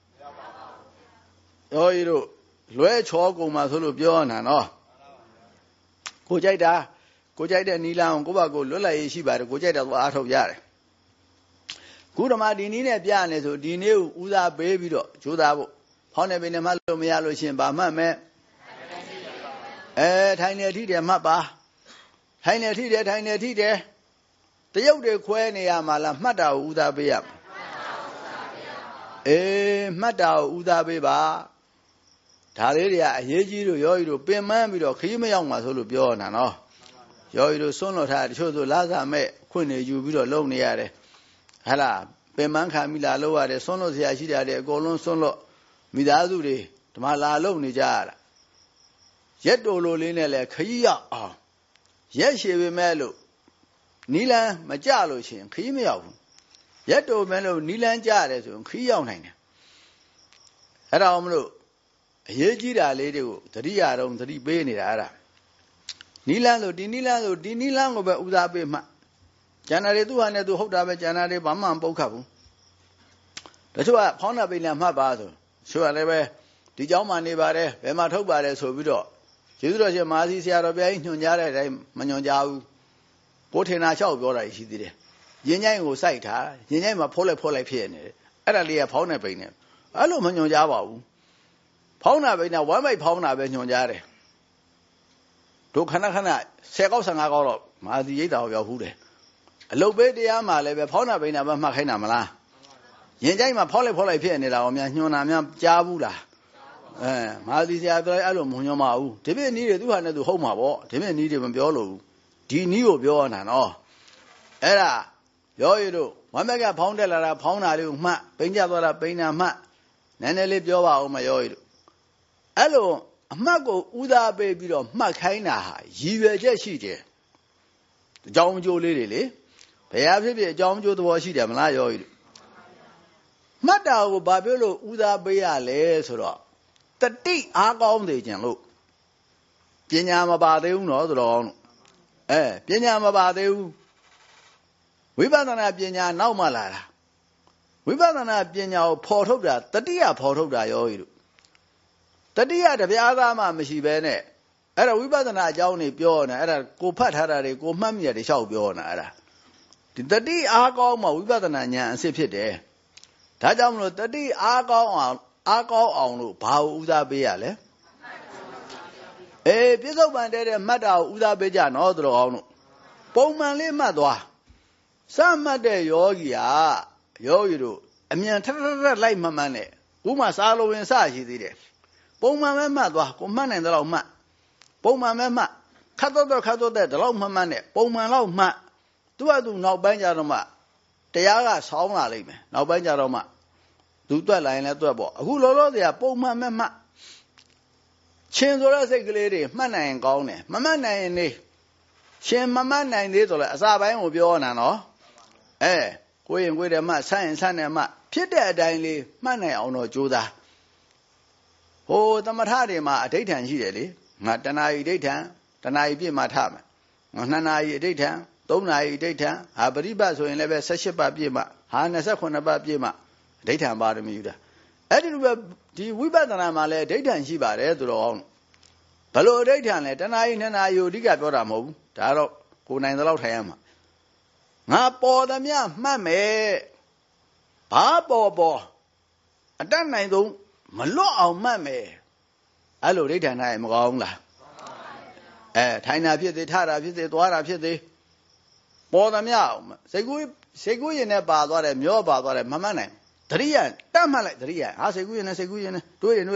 ရောကြီးတို့လွဲချောကုန်မှာဆိုလို့ပြောနေတာနော်ကိုကြိုက်တဲ့နီလန်းကိုယ့်ဘာကိုလွတ်လပ်ရေးရှိပါတယ်ကိုကြိုက်တာသွားအားထုတ်ရတယ်ခုဓမ္မဒီနည်းနဲ့ပြရနေဆိုဒီနည်းကိုဦးစားပေးပြီးတော့ကြိုးစားဖို့ဖောင်းနေပိနေမှတ်လို့မရလို့ရှင်ဘာမှတ်မဲ့ထိုင်နေထိတယ်မှတ်ပါထိုင်နေထိတယ်ထိုင်နေထိတယ်တရုပ်တွေခွဲနေရမှာလားမှတ်တာကိုဥသာပေးရမှာမှတ်တာကိုဥသာပေးပါဒါလေးတွေကအရေးကြီးလို့ယောဂီတို့ပင်ပန်းပြီးတော့ခရီးမရောက်မှာဆိုလို့ပြောနေတာနော်ယောဂီတို့စွန့်လွတ်ထားတချို့ဆိုလာစာမဲ့ခွင့်နေယူပြီးတော့လုံနေရတယ်ဟဲ့လားပင်ပန်းခံမိလာလို့ရတယ်စွန့်လွတ်ဆရာရှိတာတွေအကုန်လုံးစွန့်လွတ်မိသားစုတွေဒီမှာလာလုံနေကြရတာရက်တိုလိုလေးနဲ့လဲခရီးရောက်အောင်ရက်ရှည်ပေမဲ့လို့နီလန်းမကြလို့ရှိရင်ခရီးမရောက်ဘူးရက်တိုမဲ့လို့နီလန်းကြရတယ်ဆိုရင်ခရီးရောက်နိုင်တယ်အဲ့ဒါမလို့အရေးကြီးတာလေးတွေကိုသတိရတော့သတိပေးနေတာအဲ့ဒါနီလန်းဆိုဒီနီလန်းဆိုဒီနီလန်းကိုပဲဥစားပေးမှကျန်တာတွေသူ့ဟာနဲ့သူဟုတ်တာပဲကျန်တာတွေဘာမှမပုတ်ခတ်ဘူးတချို့ကဖောင်းတာပိန်လည်းမှတ်ပါဆိုချို့ကလည်းပဲဒီเจ้าမှနေပါတယ်ဘယ်မှာထုတ်ပါတယ်ဆိုပြီးတော့ကျေးဇူးတော်ရှင်မဟာစီဆရာတော်ဘုရားကြီးညွှန်ကြားတဲ့အတိုင်းမညွှန်ကြားဘူးကိုထေနာလျှောက်ပြောတာရှိသေးတယ်ရင်ញိုင်းကိုစိုက်ထားရင်ញိုင်းမှာဖောက်လိုက်ဖြစ်နေတယ်အဲ့ဒါလေးကဖောင်းတဲ့ပိန်နဲ့အဲ့လိုမညွှန်ကြားပါဘူးဖောင်းတာပိန်နဲ့ဝမ်းမိုက်ဖောင်းတာပဲညွှန်ကြားတယ်တို့ခဏ10ကောက်15ကောက်တော့မဟာစီရိတ်တာကိုရောက်ဘူးတယ်အလုတ်ပေးတရားမှလည်းပဲဖောင်းတာပိန်တာပဲမှတ်ခိုင်းတာမလားရင်ញိုင်းမှာဖောက်လိုက်ဖြစ်နေတာရောများညွှန်တာများကြားဘူးလားမဟာစီဆရာပြောအဲ့လိုမညွှန်ပါဘူးဒီပြည့်နီးတွေသူ့ဟာနဲ့သူဟုတ်မှာပေါ့ဒီပြည့်နီးတွေမပြောလို့ဒီနီးကိုပြောနေတာနော်အဲ့ဒါရောရတို့ဝမ်းမက်ကဖောင်းတက်လာတာဖောင်းတာလေးကိုမှတ်ပိန်ကြသွားတာပိန်တာမှတ်နည်းနည်းလေးပြောပါဦးမရောရတို့အဲ့လိုအမှတ်ကိုဥသားပေးပြီးတော့မှတ်ခိုင်းတာဟာရည်ရွယ်ချက်ရှိတယ်အကြောင်းအကျိုးလေးတွေလေဘယ်ဟာဖြစ်ဖြစ်အကြောင်းအကျိုးသဘောရှိတယ်မလားရောရတို့မှတ်တာကိုဘာပြောလို့ဥသားပေးရလဲဆိုတော့တတိအားကောင်းသေးခြင်းလို့ပညာမပါသေးဘူးနော်ဆိုတော့ပညာမပါသေးဘူးဝိပဿနာပညာနောက်မှလာတာဝိပဿနာပညာကိုဖော်ထုတ်တာတတိယဖော်ထုတ်တာယောဂီတို့တတိယတပြားသားမှမရှိဘဲနဲ့အဲ့ဒါဝိပဿနာအကြောင်းနေပြောနေအဲ့ဒါကိုဖတ်ထားတာတွေကိုမှတ်မိတယ်လျှောက်ပြောနေအဲ့ဒါဒီတတိအားကောင်းမှဝိပဿနာဉာဏ်အစစ်ဖြစ်တယ်ဒါကြောင့်မလို့တတိအားကောင်းအောင်လို့ဘာကိုဥစားပေးရလဲပြစ္ဆုတ်ပံတဲ့မှတ်တာကိုဥစားပေးကြနော်သူတော်ကောင်းတို့ပုံမှန်လေးမှတ်သွားစမှတ်တဲ့ယောဂီတို့အမြန်ထထလိုက်မှန်နဲ့ဥမာစာလိုဝင်စရှိသေးတယ်ပုံမှန်ပဲမှတ်သွားကိုမှတ်နိုင်တဲ့လောက်မှတ်ပုံမှန်ပဲမှတ်ခတ်တော့တဲ့ဒီလောက်မှတ်နဲ့ပုံမှန်လောက်မှတ်သူ့ဟာသူနောက်ပိုင်းကြတော့မှတရားကဆောင်းလာလိမ့်မယ်နောက်ပိုင်းကြတော့မှသူတွက်လာရင်လည်းတွက်ပေါ့အခုလောလောဆယ်ကပုံမှန်ပဲမှတ်ရှင်ဆိုတဲ့စိတ်ကလေးတွေမှတ်နိုင်ရင်ကောင်းတယ်မမှတ်နိုင်ရင်နေရှင်မမှတ်နိုင်သေးဆိုလဲအစာပိုင်းကိုပြောနေတာနော်ကိုရင်ကိုတယ်မှဆန့်ရင်ဆန့်တယ်မှဖြစ်တဲ့အတိုင်းလေးမှတ်နိုင်အောင်တော့ကြိုးစားဟိုသမထတွေမှာအဋိဌံရှိတယ်လေငါတဏှာဤအဋိဌံတဏှာဤပြည့်မှထမယ်ငါ2နာရီအဋိဌံ3နာရီအဋိဌံဟာပရိပတ်ဆိုရင်လည်းပဲ18ပတ်ပြည့်မှဟာ28ပတ်ပြည့်မှအဋိဌံပါရမီယူတာအဲ့ဒီလိုပဲဒီဝိပဿနာမှာလည်းအဋိဌံရှိပါတယ်သူတော်အောင်ဘလို့အဋိဌံလဲတဏှာဤ2နာရီကိုအဓိကပြောတာမဟုတ်ဘူးဒါတော့ကိုနိုင်သလောက်ထိုင်ရမှာငါပေါ်သမျှမှတ်မယ်ဘာပေါ်အတတ်နိုင်ဆုံးမလွတ်အောင်မှတ်မယ်အဲ့လိုဒိဋ္ဌာန်နိုင်မကောင်းလားထိုင်တာဖြစ်သေးထတာဖြစ်သေးသွားတာဖြစ်သေးပေါ်သမျှစိတ်ကူးရင်နဲ့ပါသွားတယ်မျောပါသွားတယ်မမှတ်နိုင်တတိယတတ်မှတ်လိုက်တတိယဟာစိတ်ကူးရင်နဲ့တွေးတယ်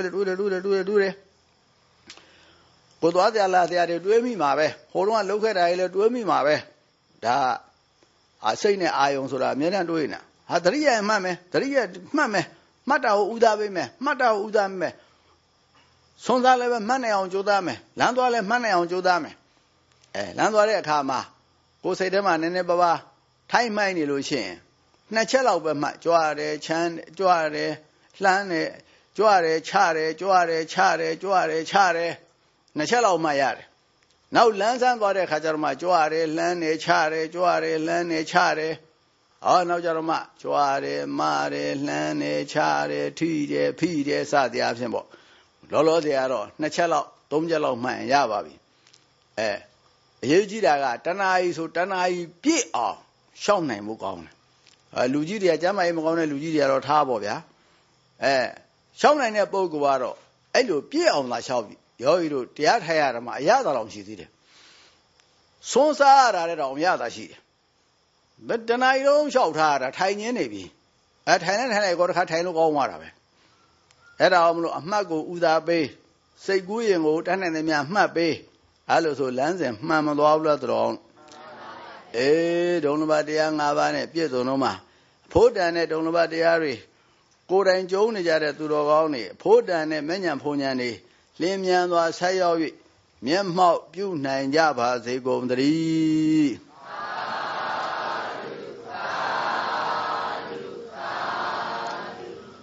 ကိုသွားကြလာတရားတွေတွေးမိမှာပဲဟိုတုန်းကလှုပ်ခဲ့တာတွေလည်းတွေးမိမှာပဲဒါစိတ်နဲ့အာယုံဆိုတာအများနဲ့တွေးနေတာဟာတတိယမှတ်မယ်တတိယမှတ်မယ်မှတ်တာကိုဥသားပေးမယ်မှတ်တာကိုဥသားမယ်ဆွမ်းစားလည်းပဲမှတ်နိုင်အောင်ကြိုးစားမယ်လမ်းသွားလည်းမှတ်နိုင်အောင်ကြိုးစားမယ်လမ်းသွားတဲ့အခါမှာကိုယ်စိတ်ထဲမှာနည်းနည်းပါးပါးထိုင်မှိုင်းနေလို့ရှိရင်2ချက်လောက်ပဲမှတ်ကြွရတယ်ချမ်းကြွရတယ်လှမ်းတယ်ကြွရတယ်ချတယ်ကြွရတယ်ချတယ်ကြွရတယ်ချတယ်2ချက်လောက်မှတ်ရတယ်နောက်လမ်းဆန်းသွားတဲ့အခါကျတော့မှကြွရတယ်လှမ်းတယ်ချတယ်ကြွရတယ်လှမ်းတယ်ချတယ်နောက်ကြတော့မှကြွရတယ်မာတယ်လှမ်းတယ်ချတယ်ထိတယ်ဖိတယ်စသည်အဖြစ်ပေါ့လောလောဆယ်ကတော့2ချက်လောက်3ချက်လောက်မှန်ရပါပြီအရေးကြီးတာကတဏှာကြီးဆိုတဏှာကြီးပြည့်အောင်ရှောက်နိုင်မှုကောင်းတယ်လူကြီးတွေကကျမ်းမာရေးမကောင်းတဲ့လူကြီးတွေကတော့ထားပေါ့ဗျာရှောင်းနိုင်တဲ့ပုဂ္ဂိုလ်ကတော့အဲ့လိုပြည့်အောင်သာရှောက်ပြီယောဂီတို့တရားထိုင်ရတာမှအရသာတော်ရှိသေးတယ်ဆွန်းစားရတာတဲ့တော့အရသာရှိတယ်ဘယ်တဏှာကြီးလုံးရှောက်ထားရတာထိုင်နေနေပြီထိုင်နေကောတစ်ခါထိုင်လို့ကောင်းသွားတာပဲအဲ့ဒါအောင်မလို့အမှတ်ကိုဥသာပေးစိတ်ကူးရင်ကိုတန်းနိုင်သမျှမှတ်ပေးအဲ့လိုဆိုလမ်းစဉ်မှန်မသွားဘူးလားတော်ဒုံလဘတရား၅ပါးနဲ့ပြည့်စုံတော့မှဖို့တန်တဲ့ဒုံလဘတရားတွေကိုယ်တိုင်ကျုံနေကြတဲ့သူတော်ကောင်းတွေဖို့တန်တဲ့မဉ္ဇဉ်ဖုန်ဉဏ်တွေလင်းမြန်စွာဆက်ရောက်၍မျက်မှောက်ပြုနိုင်ကြပါစေကုန်သတည်း